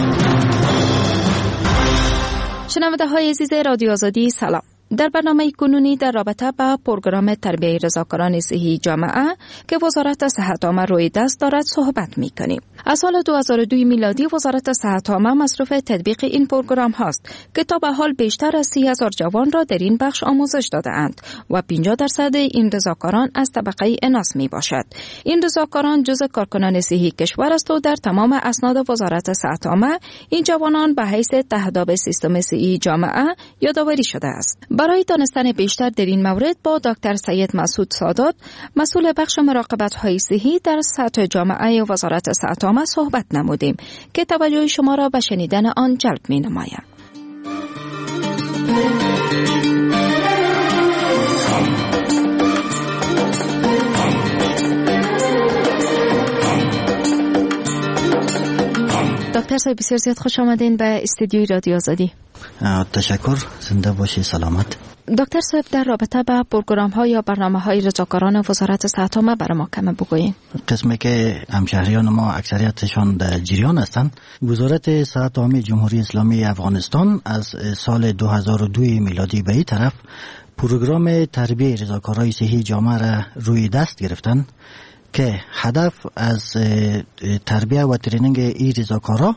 شنونده های عزیز رادیو آزادی سلام. در برنامه کنونی در رابطه با پروگرام تربیت رضاکاران صحی جامعه که وزارت صحت عامه روی دست دارد صحبت می‌کنیم. از سال 2002 میلادی وزارت صحت عامه مصروف تطبیق این پروگرام هاست که تا به حال بیشتر از 30,000 جوان را در این بخش آموزش داده‌اند و 50% این رضاکاران از طبقه اناث میباشد. این رضاکاران جزء کارکنان صحی کشور است و در تمام اسناد وزارت صحت عامه این جوانان به حیث تهداب سیستم صحی جامعه یادآوری شده است. برای دانستن بیشتر در این مورد با دکتر سید مسعود سادات، مسئول بخش مراقبت‌های صحی در سطح جامعه وزارت صحت عامه صحبت نمودیم که توجه شما را به شنیدن آن جلب می‌نمایم. دکتر صاحب بسیار زیاد خوش آمدین به استودیوی رادیو آزادی. تشکر، زنده باشی، سلامت. دکتر صاحب در رابطه با پروگرام ها یا برنامه های رضاکاران وزارت صحت عامه برای ما کم بگویید. قسمی که همشهریان ما اکثریتشان در جریان هستند، وزارت صحت عامه جمهوری اسلامی افغانستان از سال 2002 میلادی به این طرف پروگرام تربیت رضاکارای صحی جامعه را روی دست گرفتن که هدف از تربیت و ترینینگ این رضاکارا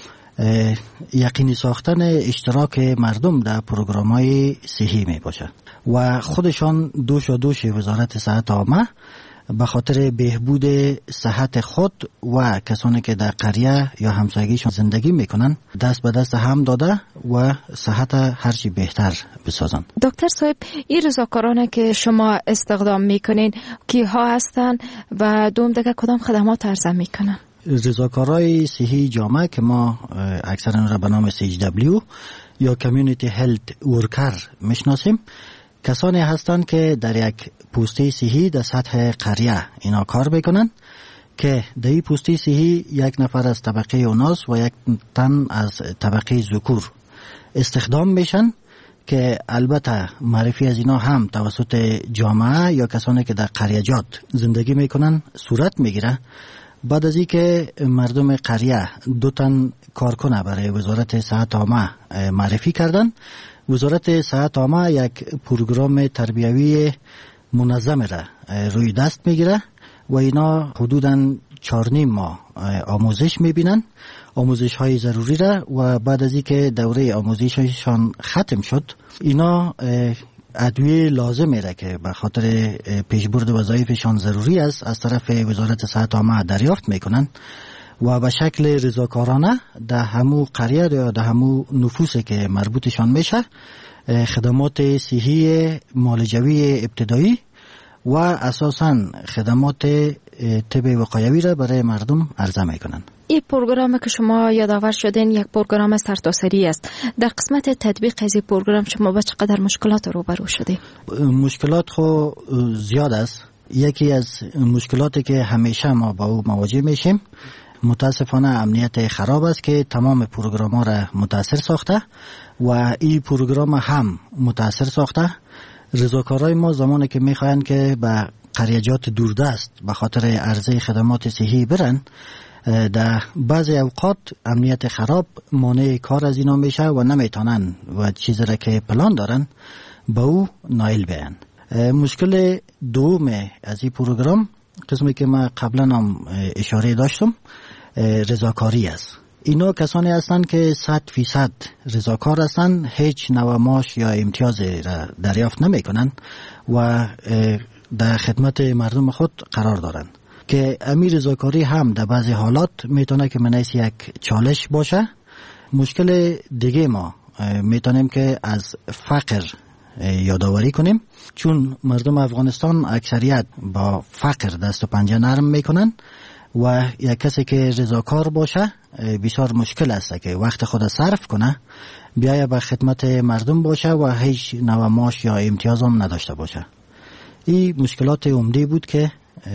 یقینی ساختن اشتراک مردم در پروگرام‌های صحی می باشه و خودشان دوش وزارت صحت عامه به خاطر بهبود صحت خود و کسانی که در قریه یا همسایگیشان زندگی میکنن دست به دست هم داده و صحت هرچی بهتر بسازن. دکتر صاحب، این رضاکارانه که شما استخدام میکنین کیها هستن و دوم دیگه کدام خدمات عرضه میکنن؟ رضاکارای صحی جامعه که ما اکثرا را به نام CHW یا کمیونیتی هلت ورکر میشناسیم، کسانی هستند که در یک پوسته صحی در سطح قریه اینا کار بکنن که در این پوسته صحی یک نفر از طبقه اوناس و یک تن از طبقه ذکور استخدام میشن که البته معرفی از اینا هم توسط جامعه یا کسانی که در قریه‌جات زندگی میکنن صورت میگیره. بعد از اینکه مردم قریه 2 تن کارکنه برای وزارت صحت عامه معرفی کردن، وزارت صحت عامه یک پروگرام تربیوی منظم را روی دست میگیره و اینا حدوداً 4.5 ماه آموزش میبینن، آموزش های ضروری را، و بعد از اینکه دوره آموزششان ختم شد اینا ادویه لازمه را که به خاطر پیشبرد وظایفشان ضروری است از طرف وزارت صحت عامه دریافت میکنن و به شکل رضاکارانه در همو قریه یا در همو نفوسی که مربوطشان میشه خدمات صحی معالجوی ابتدایی و اساساً خدمات طب وقایوی را برای مردم عرضه میکنن. این پروگرامی که شما یادآور شدین یک پروگرام سرتاسری است. در قسمت تطبیق از این پروگرام شما با چقدر مشکلات روبرو شدید؟ مشکلات خو زیاد است. یکی از مشکلاتی که همیشه ما با او مواجه میشیم متاسفانه امنیت خراب است که تمام پروگرام ها را متاثر ساخته و این پروگرام هم متاثر ساخته. رضاکارای ما زمانی که میخواین که به قریه‌جات دوردست به خاطر عرضه خدمات صحی برن، در بعضی اوقات امنیت خراب مانع کار از اینا میشه و نمیتونن و چیزی را که پلان دارن به او نائل بیان. مشکل دوم از این پروگرام قسمی که ما قبلا هم اشاره داشتم رضاکاری است. اینا کسانی هستند که 100% رضاکار هستند، هیچ نوع معاش یا امتیاز را دریافت نمی کنند و در خدمت مردم خود قرار دارند که امیر رضاکاری هم در بعضی حالات میتونه که منیس یک چالش باشه. مشکل دیگه ما میتونیم که از فقر یادآوری کنیم، چون مردم افغانستان اکثریت با فقر دست و پنجه نرم میکنن و یک کسی که رضاکار باشه بسیار مشکل است که وقت خود صرف کنه بیایه به خدمت مردم باشه و هیچ نوع معاش یا امتیاز هم نداشته باشه. این مشکلات عمده بود که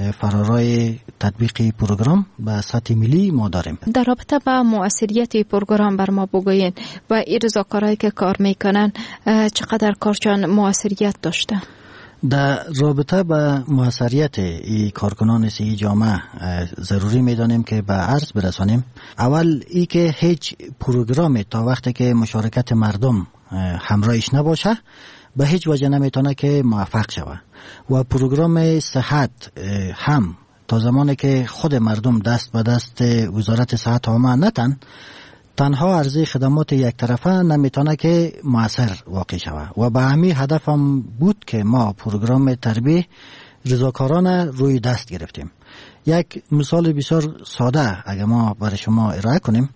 فرارای تطبیق پروگرام به سطح ملی ما داریم. در رابطه با مؤثریت پروگرام بر ما بگوین و این رضاکارایی که کار میکنن چقدر کارشان مؤثریت داشته؟ در رابطه با موثریت ای کارکنان صحی جامعه ضروری میدانیم که به عرض برسانیم. اول ای که هیچ پروگرام تا وقتی که مشارکت مردم همراهش نباشه به هیچ وجه نمیتونه که موفق شود و پروگرام صحت هم تا زمانی که خود مردم دست به دست وزارت صحت عامه نتن، تنها عرضه خدمات یک طرفه نمیتونه که مؤثر واقع شود و به همین هدف هم بود که ما پروگرام تربیه رضاکارانه روی دست گرفتیم. یک مثال بسیار ساده اگر ما برای شما ارائه کنیم،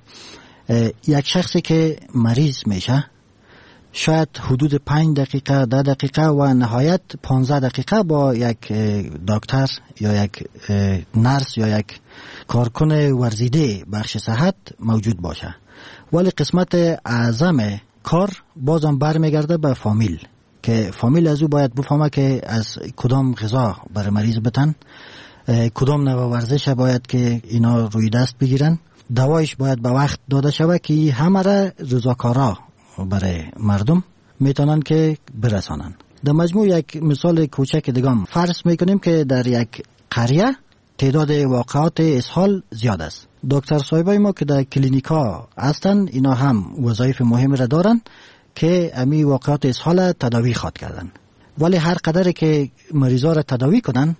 یک شخصی که مریض میشه شاید حدود 5 دقیقه 10 دقیقه و نهایت 15 دقیقه با یک دکتر یا یک نرس یا یک کارکن ورزیده بخش صحت موجود باشه، ولی قسمت اعظم کار بازم برمیگرده به فامیل که فامیل از او باید بفهمه که از کدام غذا برای مریض بتن، کدام نوع ورزش باید که اینا روی دست بگیرن، دوایش باید به وقت داده شود که همه را رضاکارا برای مردم میتونن که برسانن. در مجموع یک مثال کوچک دیگه فرض میکنیم که در یک قریه تعداد واقعات اسهال زیاد است. دکتر صاحبای ما که در کلینیکا هستن اینا هم وظایف مهمی را دارن که امی واقعات اسهال تداوی خواد کردن، ولی هر قدر که مریضا را تداوی کنن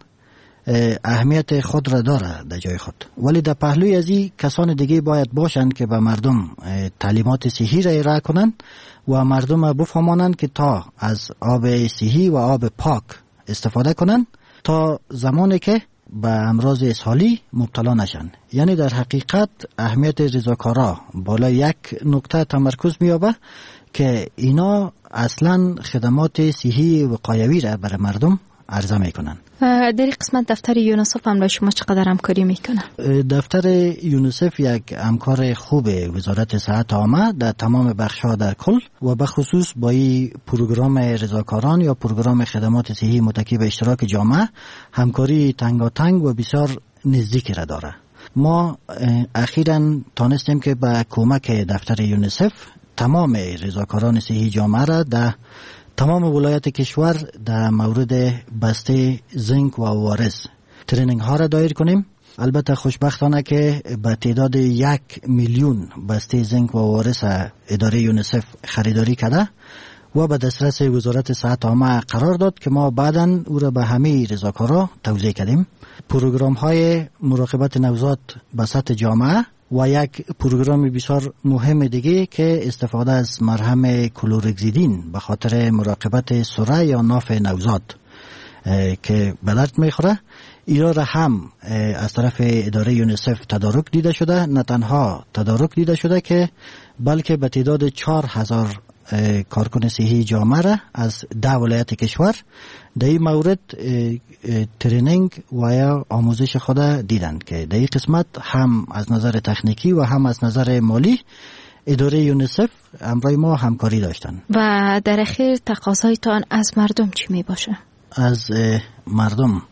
اهمیت خود را داره در جای خود، ولی در پهلوی از این کسان دیگه باید باشن که به مردم تعلیمات صحی را ارائه کنن و مردم بفهمانند که تا از آب صحی و آب پاک استفاده کنن تا زمانی که به امراض اسهالی مبتلا نشن. یعنی در حقیقت اهمیت رضاکارا بالا یک نکته تمرکز می‌یابه که اینا اصلا خدمات صحی وقایوی را برای مردم عرضه میکنن. در این قسمت دفتر یونیسف هم شما چقدر همکاری میکنه؟ دفتر یونیسف یک همکار خوب وزارت صحت عامه در تمام بخش‌ها در کل و به خصوص با این پروگرام رضاکاران یا پروگرام خدمات صحی متکی به اشتراک جامعه همکاری تنگاتنگ و بسیار نزدیکی را داره. ما اخیراً تانستیم که با کمک دفتر یونیسف تمام رضاکاران صحی جامعه را در تمام ولایت کشور در مورد بسته زنک و وارث ترینینگ ها را دایر کنیم. البته خوشبختانه که به تعداد 1 میلیون بسته زنک و وارث اداره یونیسف خریداری کرده و به دسترس وزارت صحت عامه قرار داد که ما بعداً او را به همه رضاکارا توزیع کردیم. پروگرام های مراقبت نوزاد به سطح جامعه و یک پروگرام بسیار مهم دیگه که استفاده از مرهم کلورگزیدین به خاطر مراقبت سره یا ناف نوزاد که به درد میخوره، اینا را هم از طرف اداره یونیسف تدارک دیده شده. نه تنها تدارک دیده شده که بلکه به تعداد 4000 کارکن صحی جامعه را از 10 ولایت کشور در این مورد ترینینگ و یا آموزش خود دیدند که در این قسمت هم از نظر تکنیکی و هم از نظر مالی اداره یونیسف همراه ما همکاری داشتند. و در اخیر تقاضایتان از مردم چی می باشه؟ از مردم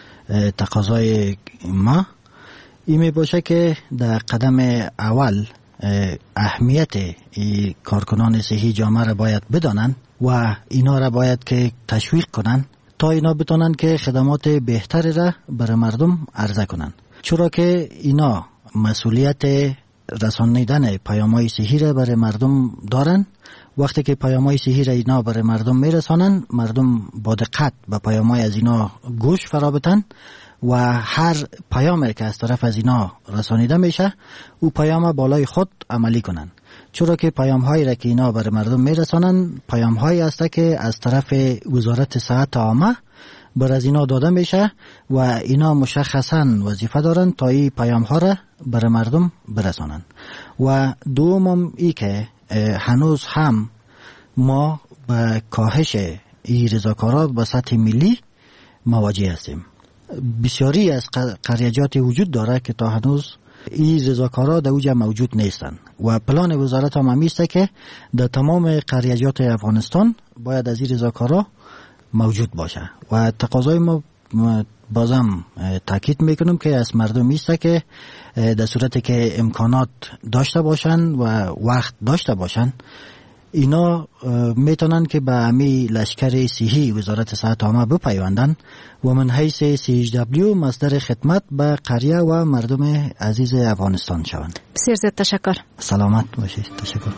تقاضای ما این می باشه که در قدم اول اهمیت کارکنان صحی جامعه را باید بدانند و اینا را باید که تشویق کنند تا اینا بتونن که خدمات بهتری را برای مردم عرضه کنند، چرا که اینا مسئولیت رسانیدن پیام‌های صحی را برای مردم دارن. وقتی که پیام‌های صحی را اینا برای مردم میرسانن، مردم با دقت به پیام‌های از اینا گوش فرا بدن و هر پیامی که از طرف از اینا رسانیده میشه او پیام بالای خود عملی کنن، چرا که پیام هایی را که اینا بر مردم میرسانن پیام هایی است که از طرف وزارت صحت عامه بر از اینا داده میشه و اینا مشخصا وظیفه دارن تا این پیام ها را بر مردم برسانن. و دومم ای که هنوز هم ما به کاهش این رضاکارات به سطح ملی مواجه هستیم. بسیاری از قریجات وجود داره که تا هنوز این رضاکارات در اوجه موجود نیستن و پلان وزارت هم همیسته که در تمام قریجات افغانستان باید از این رضاکارات موجود باشه و تقاضای ما بازم تاکید میکنم که از مردم میسته که در صورتی که امکانات داشته باشن و وقت داشته باشن اینا میتونن که به امی لشکر صحی وزارت صحت عامه بپیوندن و من حیث CHW مصدر خدمت به قریه و مردم عزیز افغانستان شوند. بسیار زیاد تشکر. سلامت باشید. تشکر.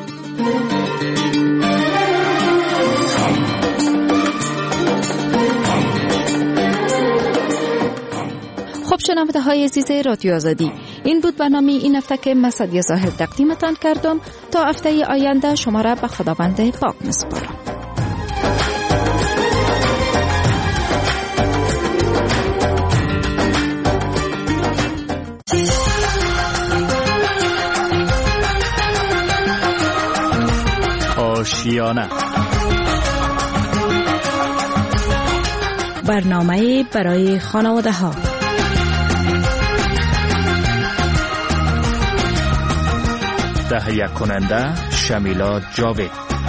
خب شنونده های عزیز رادیو آزادی، این بود برنامه این هفته که من سعدیه ظاهر تقدیمتان کردم. تا هفته آینده شما را به خداوند پاک میسپارم. آشیانه، برنامه برای خانواده ها. تهیه کننده شمیلا جاوید.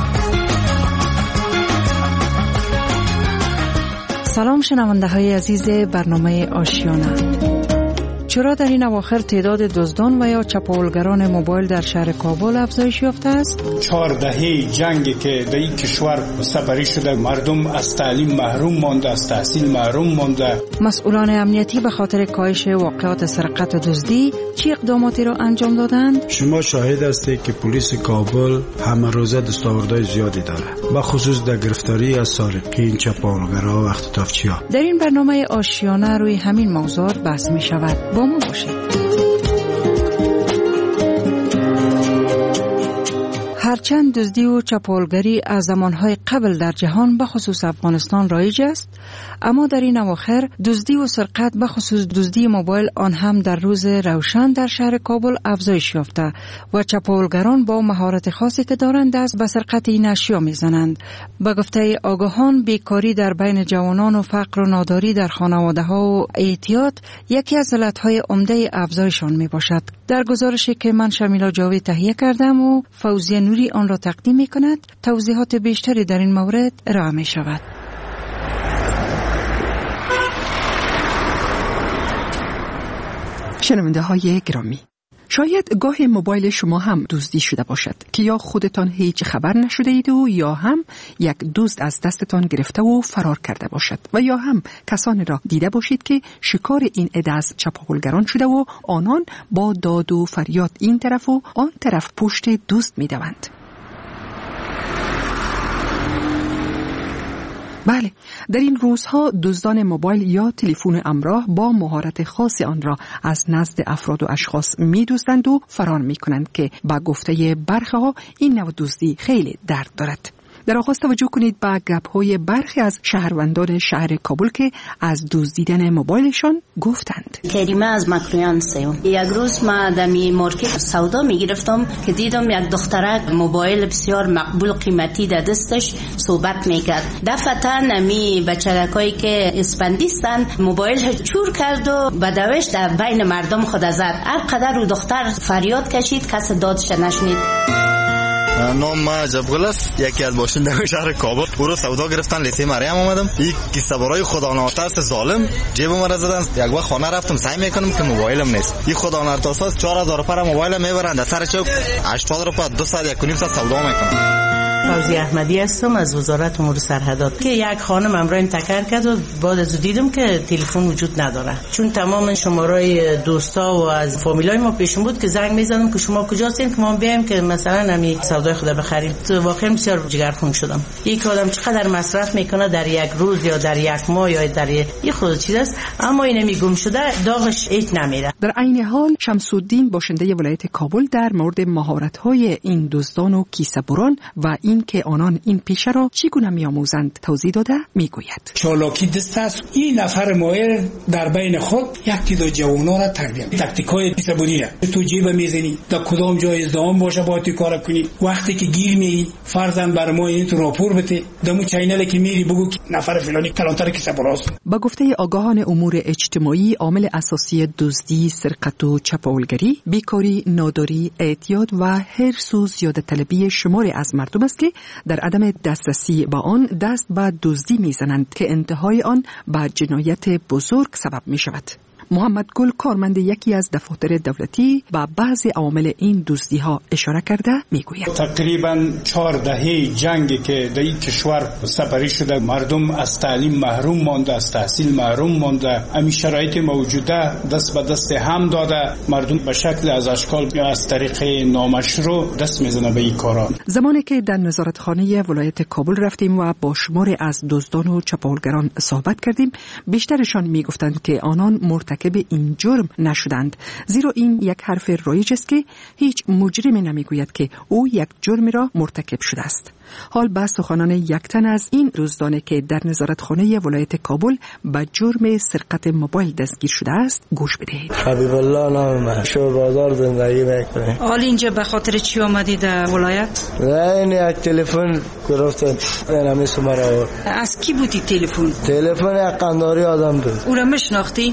سلام شنونده های عزیز برنامه آشیانه. چرا در این اواخر تعداد دزدان و یا چپاولگران موبایل در شهر کابل افزایش یافته است؟ 4 دهه جنگی که در این کشور سپری شده، مردم از تعلیم محروم مانده، از تحصیل محروم مانده. مسئولان امنیتی به خاطر کاهش واقعات سرقت و دزدی چه اقداماتی را انجام دادند؟ شما شاهد هستید که پلیس کابل همه روزه دستاوردهای زیادی داره، به خصوص در گرفتاری از سارقین، چپاولگرها و اختطافچی‌ها. در این برنامه آشیانه روی همین موضوعات بحث می شود. با ما باشید. هرچند دزدی و چپاولگری از زمانهای قبل در جهان به خصوص افغانستان رایج است، اما در این اواخر دزدی و سرقت به خصوص دزدی موبایل آن هم در روز روشن در شهر کابل افزایش یافته و چپاولگران با مهارت خاصی که دارند دست به سرقت این اشیا میزنند. به گفته آگاهان بیکاری در بین جوانان و فقر و ناداری در خانواده‌ها و اعتیاد یکی از علتهای عمده افزایشان میباشد. در گزارشی که من شمیلا جاوید تهیه کردم و فوزیه نوری آن را تقدیم می‌کند، توضیحات بیشتری در این مورد ارائه می‌شود. شنونده های گرامی، شاید گاه موبایل شما هم دزدی شده باشد که یا خودتان هیچ خبر نشده اید و یا هم یک دزد از دستتان گرفته و فرار کرده باشد و یا هم کسانی را دیده باشید که شکار این عده از چپاولگران شده و آنان با داد و فریاد این طرف و آن طرف پشت دزد می‌دوند. بله، در این روزها دزدان موبایل یا تلفن همراه با مهارت خاص آن را از نزد افراد و اشخاص می‌دزدند و فرار می‌کنند که با گفته برخی‌ها این نوع دزدی خیلی درد دارد. در آغاز توجه کنید به گپ‌های برخی از شهروندان شهر کابل که از دزدیدن موبایلشان گفتند. کریمه از مکرویان سیم. یک روز ما در مارکت سودا میگرفتم که دیدم یک دخترک موبایل بسیار مقبول قیمتی در دستش صحبت میکرد. دفعتا نمی بچگکایی که اسپندیستن موبایل چور کرد و بدوش در بین مردم خود زد. هر قدر او دختر فریاد کشید کس دادش نشنید. نام ما جبگل است، یکی از باشندگان شهر کابل. او رو سودا گرفتن لیسه مریم آمدم. یک کیسه برای خدا ناترس ظالم جیبم را زدن. یک وقت خانه رفتم سعی میکنم که موبایلم نیست. این خدا ناترس 4000 پر موبایل میبرند در سر چوک 80 روپیه 2 ساعت 1.5 ساعت سودا میکنن. فوزی احمدی هستم از وزارت امور سرحدات که یک خانم امروز تکر کرد و بعد از دیدم که تلفن وجود نداره، چون تمام شمارهای دوستا و از فامیلای ما پیشون بود که زنگ میزدم که شما کجاستین که ما بیایم که مثلا همین سودای خود بخریم. واقعا بسیار جگرخون شدم. یک آدم چقدر مصرف میکنه در یک روز یا در یک ماه یا در یک خود چیز است، اما این میگم شده داغش هیچ نمیره. در عین حال شمس‌الدین باشنده ولایت کابل در مورد مهارت‌های این دزدان و کیسه‌بران و این که آنان این پیشه را چگونه می‌آموزند توضیح داده میگوید. چالاکی دست است. این نفر ماهر در بین خود یک دو جوانان را تربیت می‌کنه. تاکتیک‌های کیسه‌بری را تو جیب میزنی، در کدام جای ازدحام باشه باید کار کنی. وقتی که گیر می‌ای فرضاً بر ما این تو راپور بده، دمو چینل که میری بگو که نفر فلانی کلانتر کیسه‌براست. با گفته آگاهان امور اجتماعی، عامل اساسی دزدی، سرقت و چپاولگری، بیکاری، ناداری، اعتیاد و حرص و زیاده‌طلبی شماری از مردم است که در عدم دسترسی با آن دست به دزدی میزنند که انتهای آن به جنایت بزرگ سبب می شود. محمد گل کارمند یکی از دفاتر دولتی با بعضی عوامل این دزدی ها اشاره کرده میگوید تقریبا 4 دهه جنگی که در این کشور سپری شده، مردم از تعلیم محروم مانده، از تحصیل محروم مانده. همین شرایط موجوده دست به دست هم داده، مردم به شکل از اشکال یا از طریق نامشروع دست میزنه به این کارا. زمانی که در نظارتخانه ولایت کابل رفتیم و با شماری از دزدان و چپاولگران صحبت کردیم، بیشترشان میگفتند که آنان مرتکب این جرم نشدند، زیرا این یک حرف رایج است که هیچ مجرمی نمیگوید که او یک جرم را مرتکب شده است. حال به سخنان یک تن از این دزدان که در نظارتخانه ولایت کابل به جرم سرقت موبایل دستگیر شده است گوش بدهید. حبیب الله نام، شور بازار زندگی میکنه. حال اینجا به خاطر چی آمدید در ولایت؟ این یک تلفن گرفتن، اینمی سمره. از کی بودی تلفن؟ تلفن یک قنداری آدم بود. او را میشناختی؟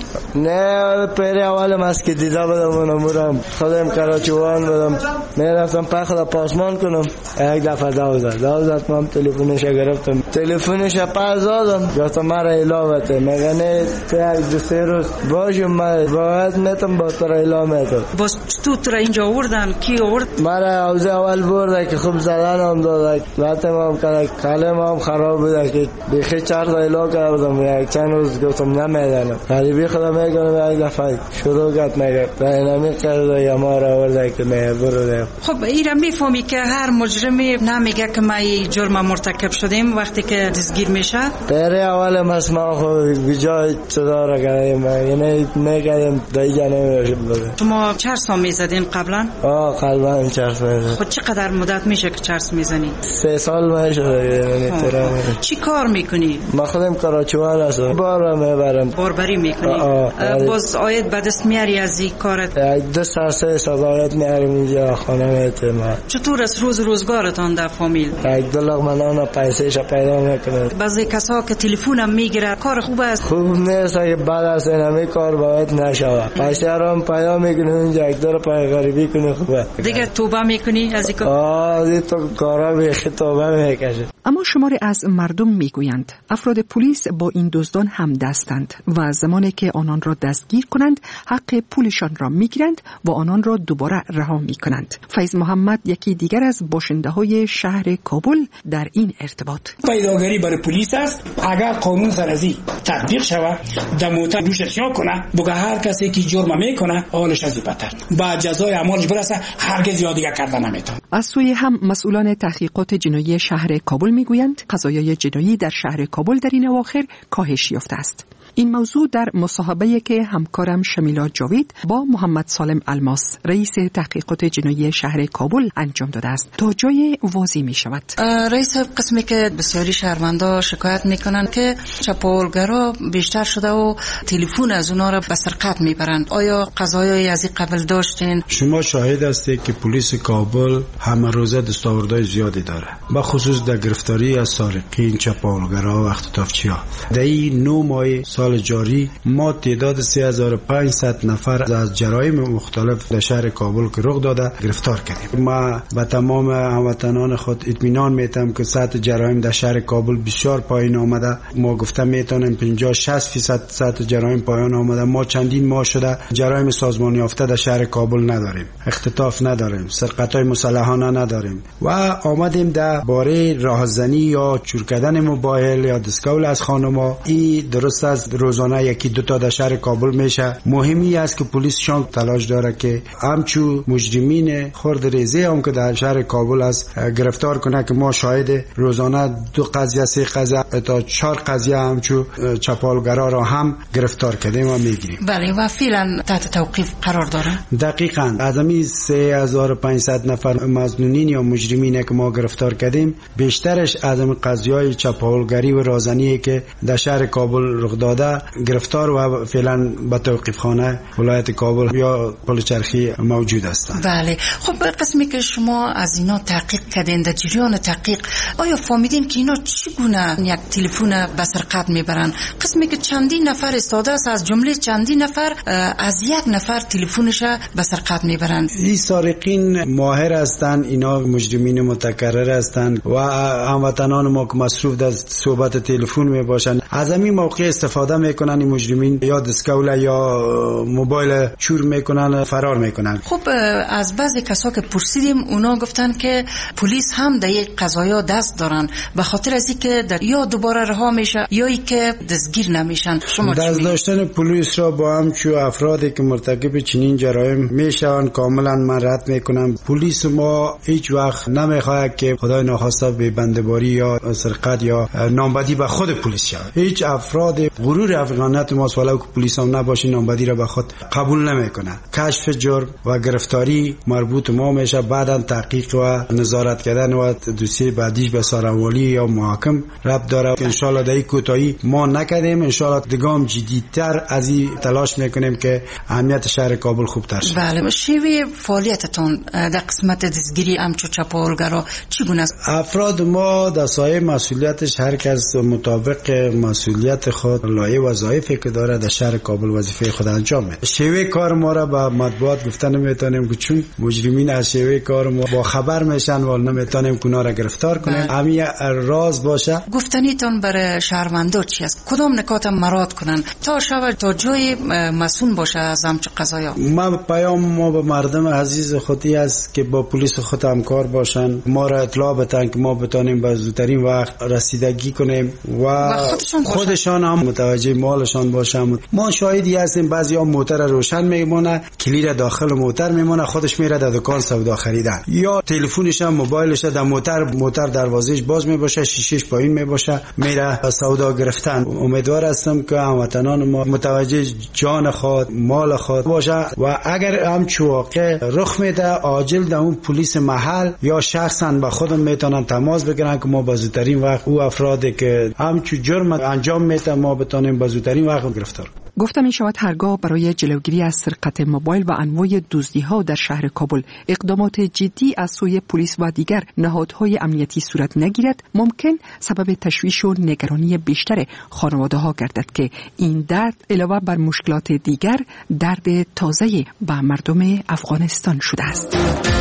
نه، پیری اولم از که دیده بودم اونم خودم کراچوان بودم، میرفتم پخلا پاسمان کنم، یک دفعه داوزد من تلفنش گرفتم، تلفنش پس دادم، گفتم مرا اعلامته، میگه نه یک دو سه روز باشه من باید میتم با تو را اعلامته. باز تو را اینجا آوردن؟ کی آورد؟ مرا حوزه اول برده که خوب زدن هم داده، لاتم هم کرده، کلم هم خراب بوده که بیخی 4 تا اعلام کردم، یک چند روز گفتم نمیدنم، غریبی خدا میگم یک دفعه شروع کرد میگه اینمی کرده یا ما را آورده که میگه برو. خب ایرا میفهمی که هر مجرمی نمیگه که ما جرم مرتکب شدیم وقتی که دستگیر میشه؟ پیری اول ما خود بجای صدا را کردیم، یعنی میگیم دیگه نمیشه بگه. شما چرس هم میزدین قبلا؟ قبلا چرس میزدیم. خود چقدر مدت میشه که چرس میزنی؟ 3 سال میشه. چی کار میکنی؟ ما خودم کراچوان هستم، بار میبرم. باربری میکنی؟ باز آید به دست میاری از این کارت؟ 2 سال صدایت میاریم اینجا خانه میتیم. چطور از روزگارتان در فامیل؟ 1 لقمه نان پیسهش پیدا میکنه. بعضی کسا که تلفن هم میگیره کار خوب است؟ خوب نیست که بعد از اینمی کار باید نشود. پیسه را هم پیدا میکنه اینجا 1 دور پای غریبی کنه خوبه. دیگه توبه میکنی از این کار؟ دیگه تو کارا بیخی توبه میکشه. اما شماری از مردم میگویند افراد پلیس با این دزدان هم دستند و زمانی که آنان را دستگیر کنند حق پولشان را میگیرند و آنان را دوباره رها میکنند. فیض محمد یکی دیگر از باشنده‌های شهر کابل در این ارتباط. پیداگری برای پلیس است. اگر قانون سرازی تطبیق شود دموتا روش ارشاد کنه، بگه هر کسی که جرم میکنه حالش از بدتر با جزای اعمالش برسه، هرگز یاد دیگه کردن نمیتونه. از سوی هم مسئولان تحقیقات جنایی شهر کابل میگویند قضایای جنایی در شهر کابل در این اواخر کاهش یافته است. این موضوع در مصاحبه‌ای که همکارم شمیلا جاوید با محمد سالم الماس رئیس تحقیقات جنایی شهر کابل انجام داده است تا جای واضح می شود. رئیس قسمی که بسیاری شهروندا شکایت میکنن که چپاولگرا بیشتر شده و تلفن از اونا را به سرقت میبرند. آیا قضایایی از این قبل داشتین؟ شما شاهد هستید که پلیس کابل همه روزه دستاوردهای زیادی داره، به خصوص در گرفتاری از سارقین، چپاولگرا و اختطافچی‌ها. در این 9 ماه سال جاری ما تعداد 3500 نفر از جرایم مختلف در شهر کابل که رخ داده گرفتار کردیم. ما به تمام هموطنان خود اطمینان میتم که سطح جرایم در شهر کابل بسیار پایین آمده. ما گفتم میتونیم 50-60% سطح جرایم پایین آمده. ما چندین ماه شده جرایم سازمان یافته در شهر کابل نداریم، اختطاف نداریم، سرقت‌های مسلحانه نداریم و آمدیم در باره راهزنی یا چور کردن موبایل یا دستکول از خانم‌ها. این درست است روزانه یکی دو تا در شهر کابل میشه. مهمی است که پلیس شان تلاش داره که همچو مجرمین خرد ریزی هم که در شهر کابل است گرفتار کنه که ما شاهد روزانه 2 قضیه 3 قضیه تا 4 قضیه همچو چپاولگرا را هم گرفتار کردیم و میگیریم. بله و فعلا تحت توقیف قرار داره. دقیقاً از این 3500 نفر مظنونین یا مجرمین که ما گرفتار کردیم بیشترش از این قضیه‌های چپاولگری و رازنی که در شهر کابل رخ داده گرفتار و فعلا به توقیفخانه ولایت کابل یا پلچرخی موجود هستند. بله خب قسمی که شما از اینا تحقیق کردین در جریان تحقیق آیا فهمیدین که اینا چگونه یک تلفن به سرقت میبرن؟ قسمی که چندین نفر استاده است از جمله چندین نفر از یک نفر تلفنش به سرقت میبرن. این سارقین ماهر هستند، اینا مجرمین متکرر هستند و هموطنان ما که مصروف در صحبت تلفن میباشند از همین موقع استفاده میکنن. این مجرمین یا دستکول یا موبایل چور میکنن فرار میکنن. خب از بعضی کسا که پرسیدیم اونا گفتن که پلیس هم در یک قضایا دست دارن به خاطر از اینکه یا دوباره رها میشه یا ای که دستگیر نمیشن. شما دست داشتن پلیس را با همچو افرادی که مرتکب چنین جرایم میشن کاملا من رد میکنم. پلیس ما هیچ وقت نمیخواد که خدای ناخواسته به بنده‌باری یا سرقت یا نامبدی به خود پلیس شود. هیچ افراد غرور افغانیت ماست ولو که پلیس هم نباشه نامبدی را به خود قبول نمیکنه. کشف جرم و گرفتاری مربوط ما میشه، بعداً تحقیق و نظارت کردن و دوسیه بعدیش به ساروالی یا محاکم ربط داره. ان شاء الله در این کوتاهی ما نکردیم، ان شاء الله دگام جدیدتر از این تلاش میکنیم که اهمیت شهر کابل خوبتر شه. بله شیوه فعالیتتون در قسمت دستگیری امچو چپاولگرا چگونه است؟ افراد ما در سایه مسئولیتش هر کس مطابق مسئولیت خود لایه وظایفی که داره در شهر کابل وظیفه خود انجام میده. شیوه کار ما را به مطبوعات گفتن نمیتونیم که چون مجرمین از شیوه کار ما با خبر میشن و نمیتونیم اونا را گرفتار کنیم. همین راز باشه. گفتنیتون برای شهروندان چی است؟ کدام نکات مراعات کنن تا شود تا جای مسئول باشه از همچه قضایا؟ ما پیام ما به مردم عزیز خودی است که با پلیس خود همکار باشن، ما را اطلاع بدن که ما بتونیم به زودترین وقت رسیدگی کنیم و خودشان هم متوجه مالشان باشن. ما شاهدی هستیم بعضیا موتر روشن میمونه، کلید داخل موتر میمونه، خودش میره در دکان سودا خریدن یا تلفنش هم موبایلش در موتر دروازهش باز میباشه، شیشهش پایین میباشه، میره سودا گرفتن. امیدوار هستم که هموطنان ما متوجه جان خود مال خود باشه و اگر هم واقع رخ میده عاجل در اون پلیس محل یا شخصا به خودم میتونن تماس بگیرن که ما به زودترین وقت او افرادی که همچو جرم انجام میده ما بتونیم به زودترین وقت گرفتار. گفتم این شود هرگاه برای جلوگیری از سرقت موبایل و انواع دزدی‌ها در شهر کابل اقدامات جدی از سوی پلیس و دیگر نهادهای امنیتی صورت نگیرد ممکن سبب تشویش و نگرانی بیشتر خانواده‌ها گردد که این درد علاوه بر مشکلات دیگر درد تازه به مردم افغانستان شده است.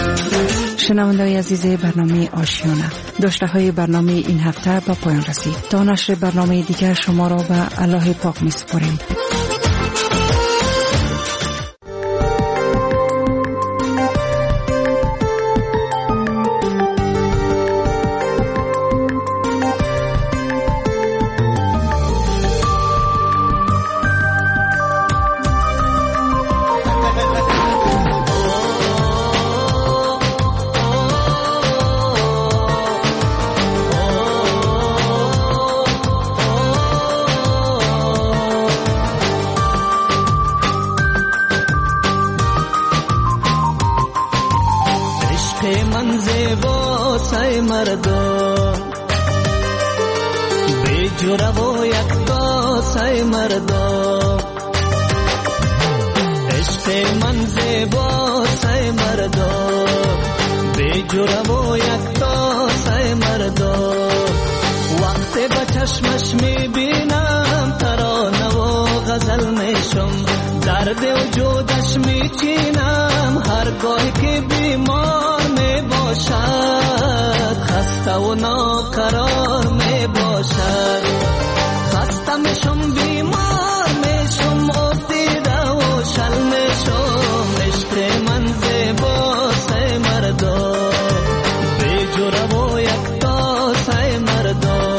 شنونده‌های عزیز برنامه آشیانه داشته‌های برنامه این هفته با پایان رسید. تا نشر برنامه دیگر شما را به الله پاک می‌سپاریم. وقت به چشمش میبینم ترانه و درد وجودش میچینم هر گاهی که بیمار می باشد، خسته و ناقرار می باشد. خسته میشم بیمار میشم افتیده و شل میشم، عشق من زیباست مردم بی جوره و یکتاست مردم.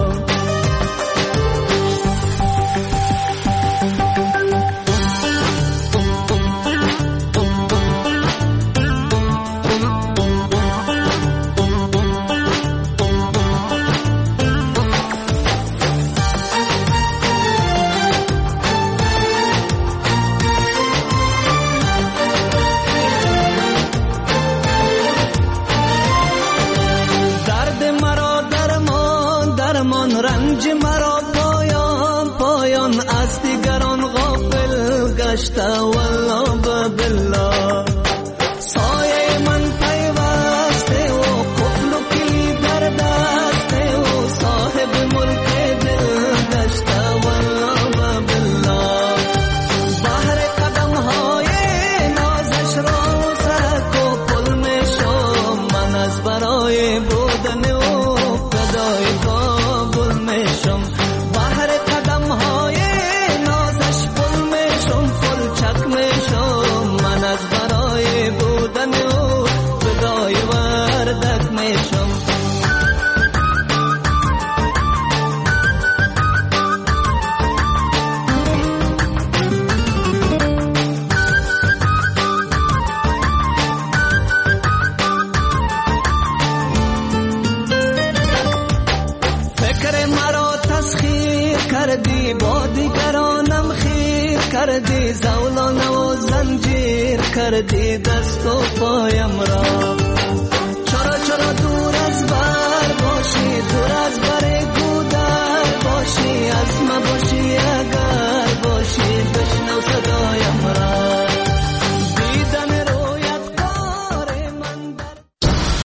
رنج مرا پایان پایان از دیگران غافل گشته والله بالله. سایه من پیوسته و قفل و کلید در دسته و صاحب ملک دل گشته والله بالله. بحر قدم های نازش را سرک و پل می شم، من از برای بودن و فدای کابل میشم. بحر قدم های نازش پل میشم، پل چک میشم، من از برای بودن و فدای وردک میشم. فکر مرا تسخیر کردی، با دیگرانم خیر کردی، زولانه و زنجیر کردی دست و پایم را.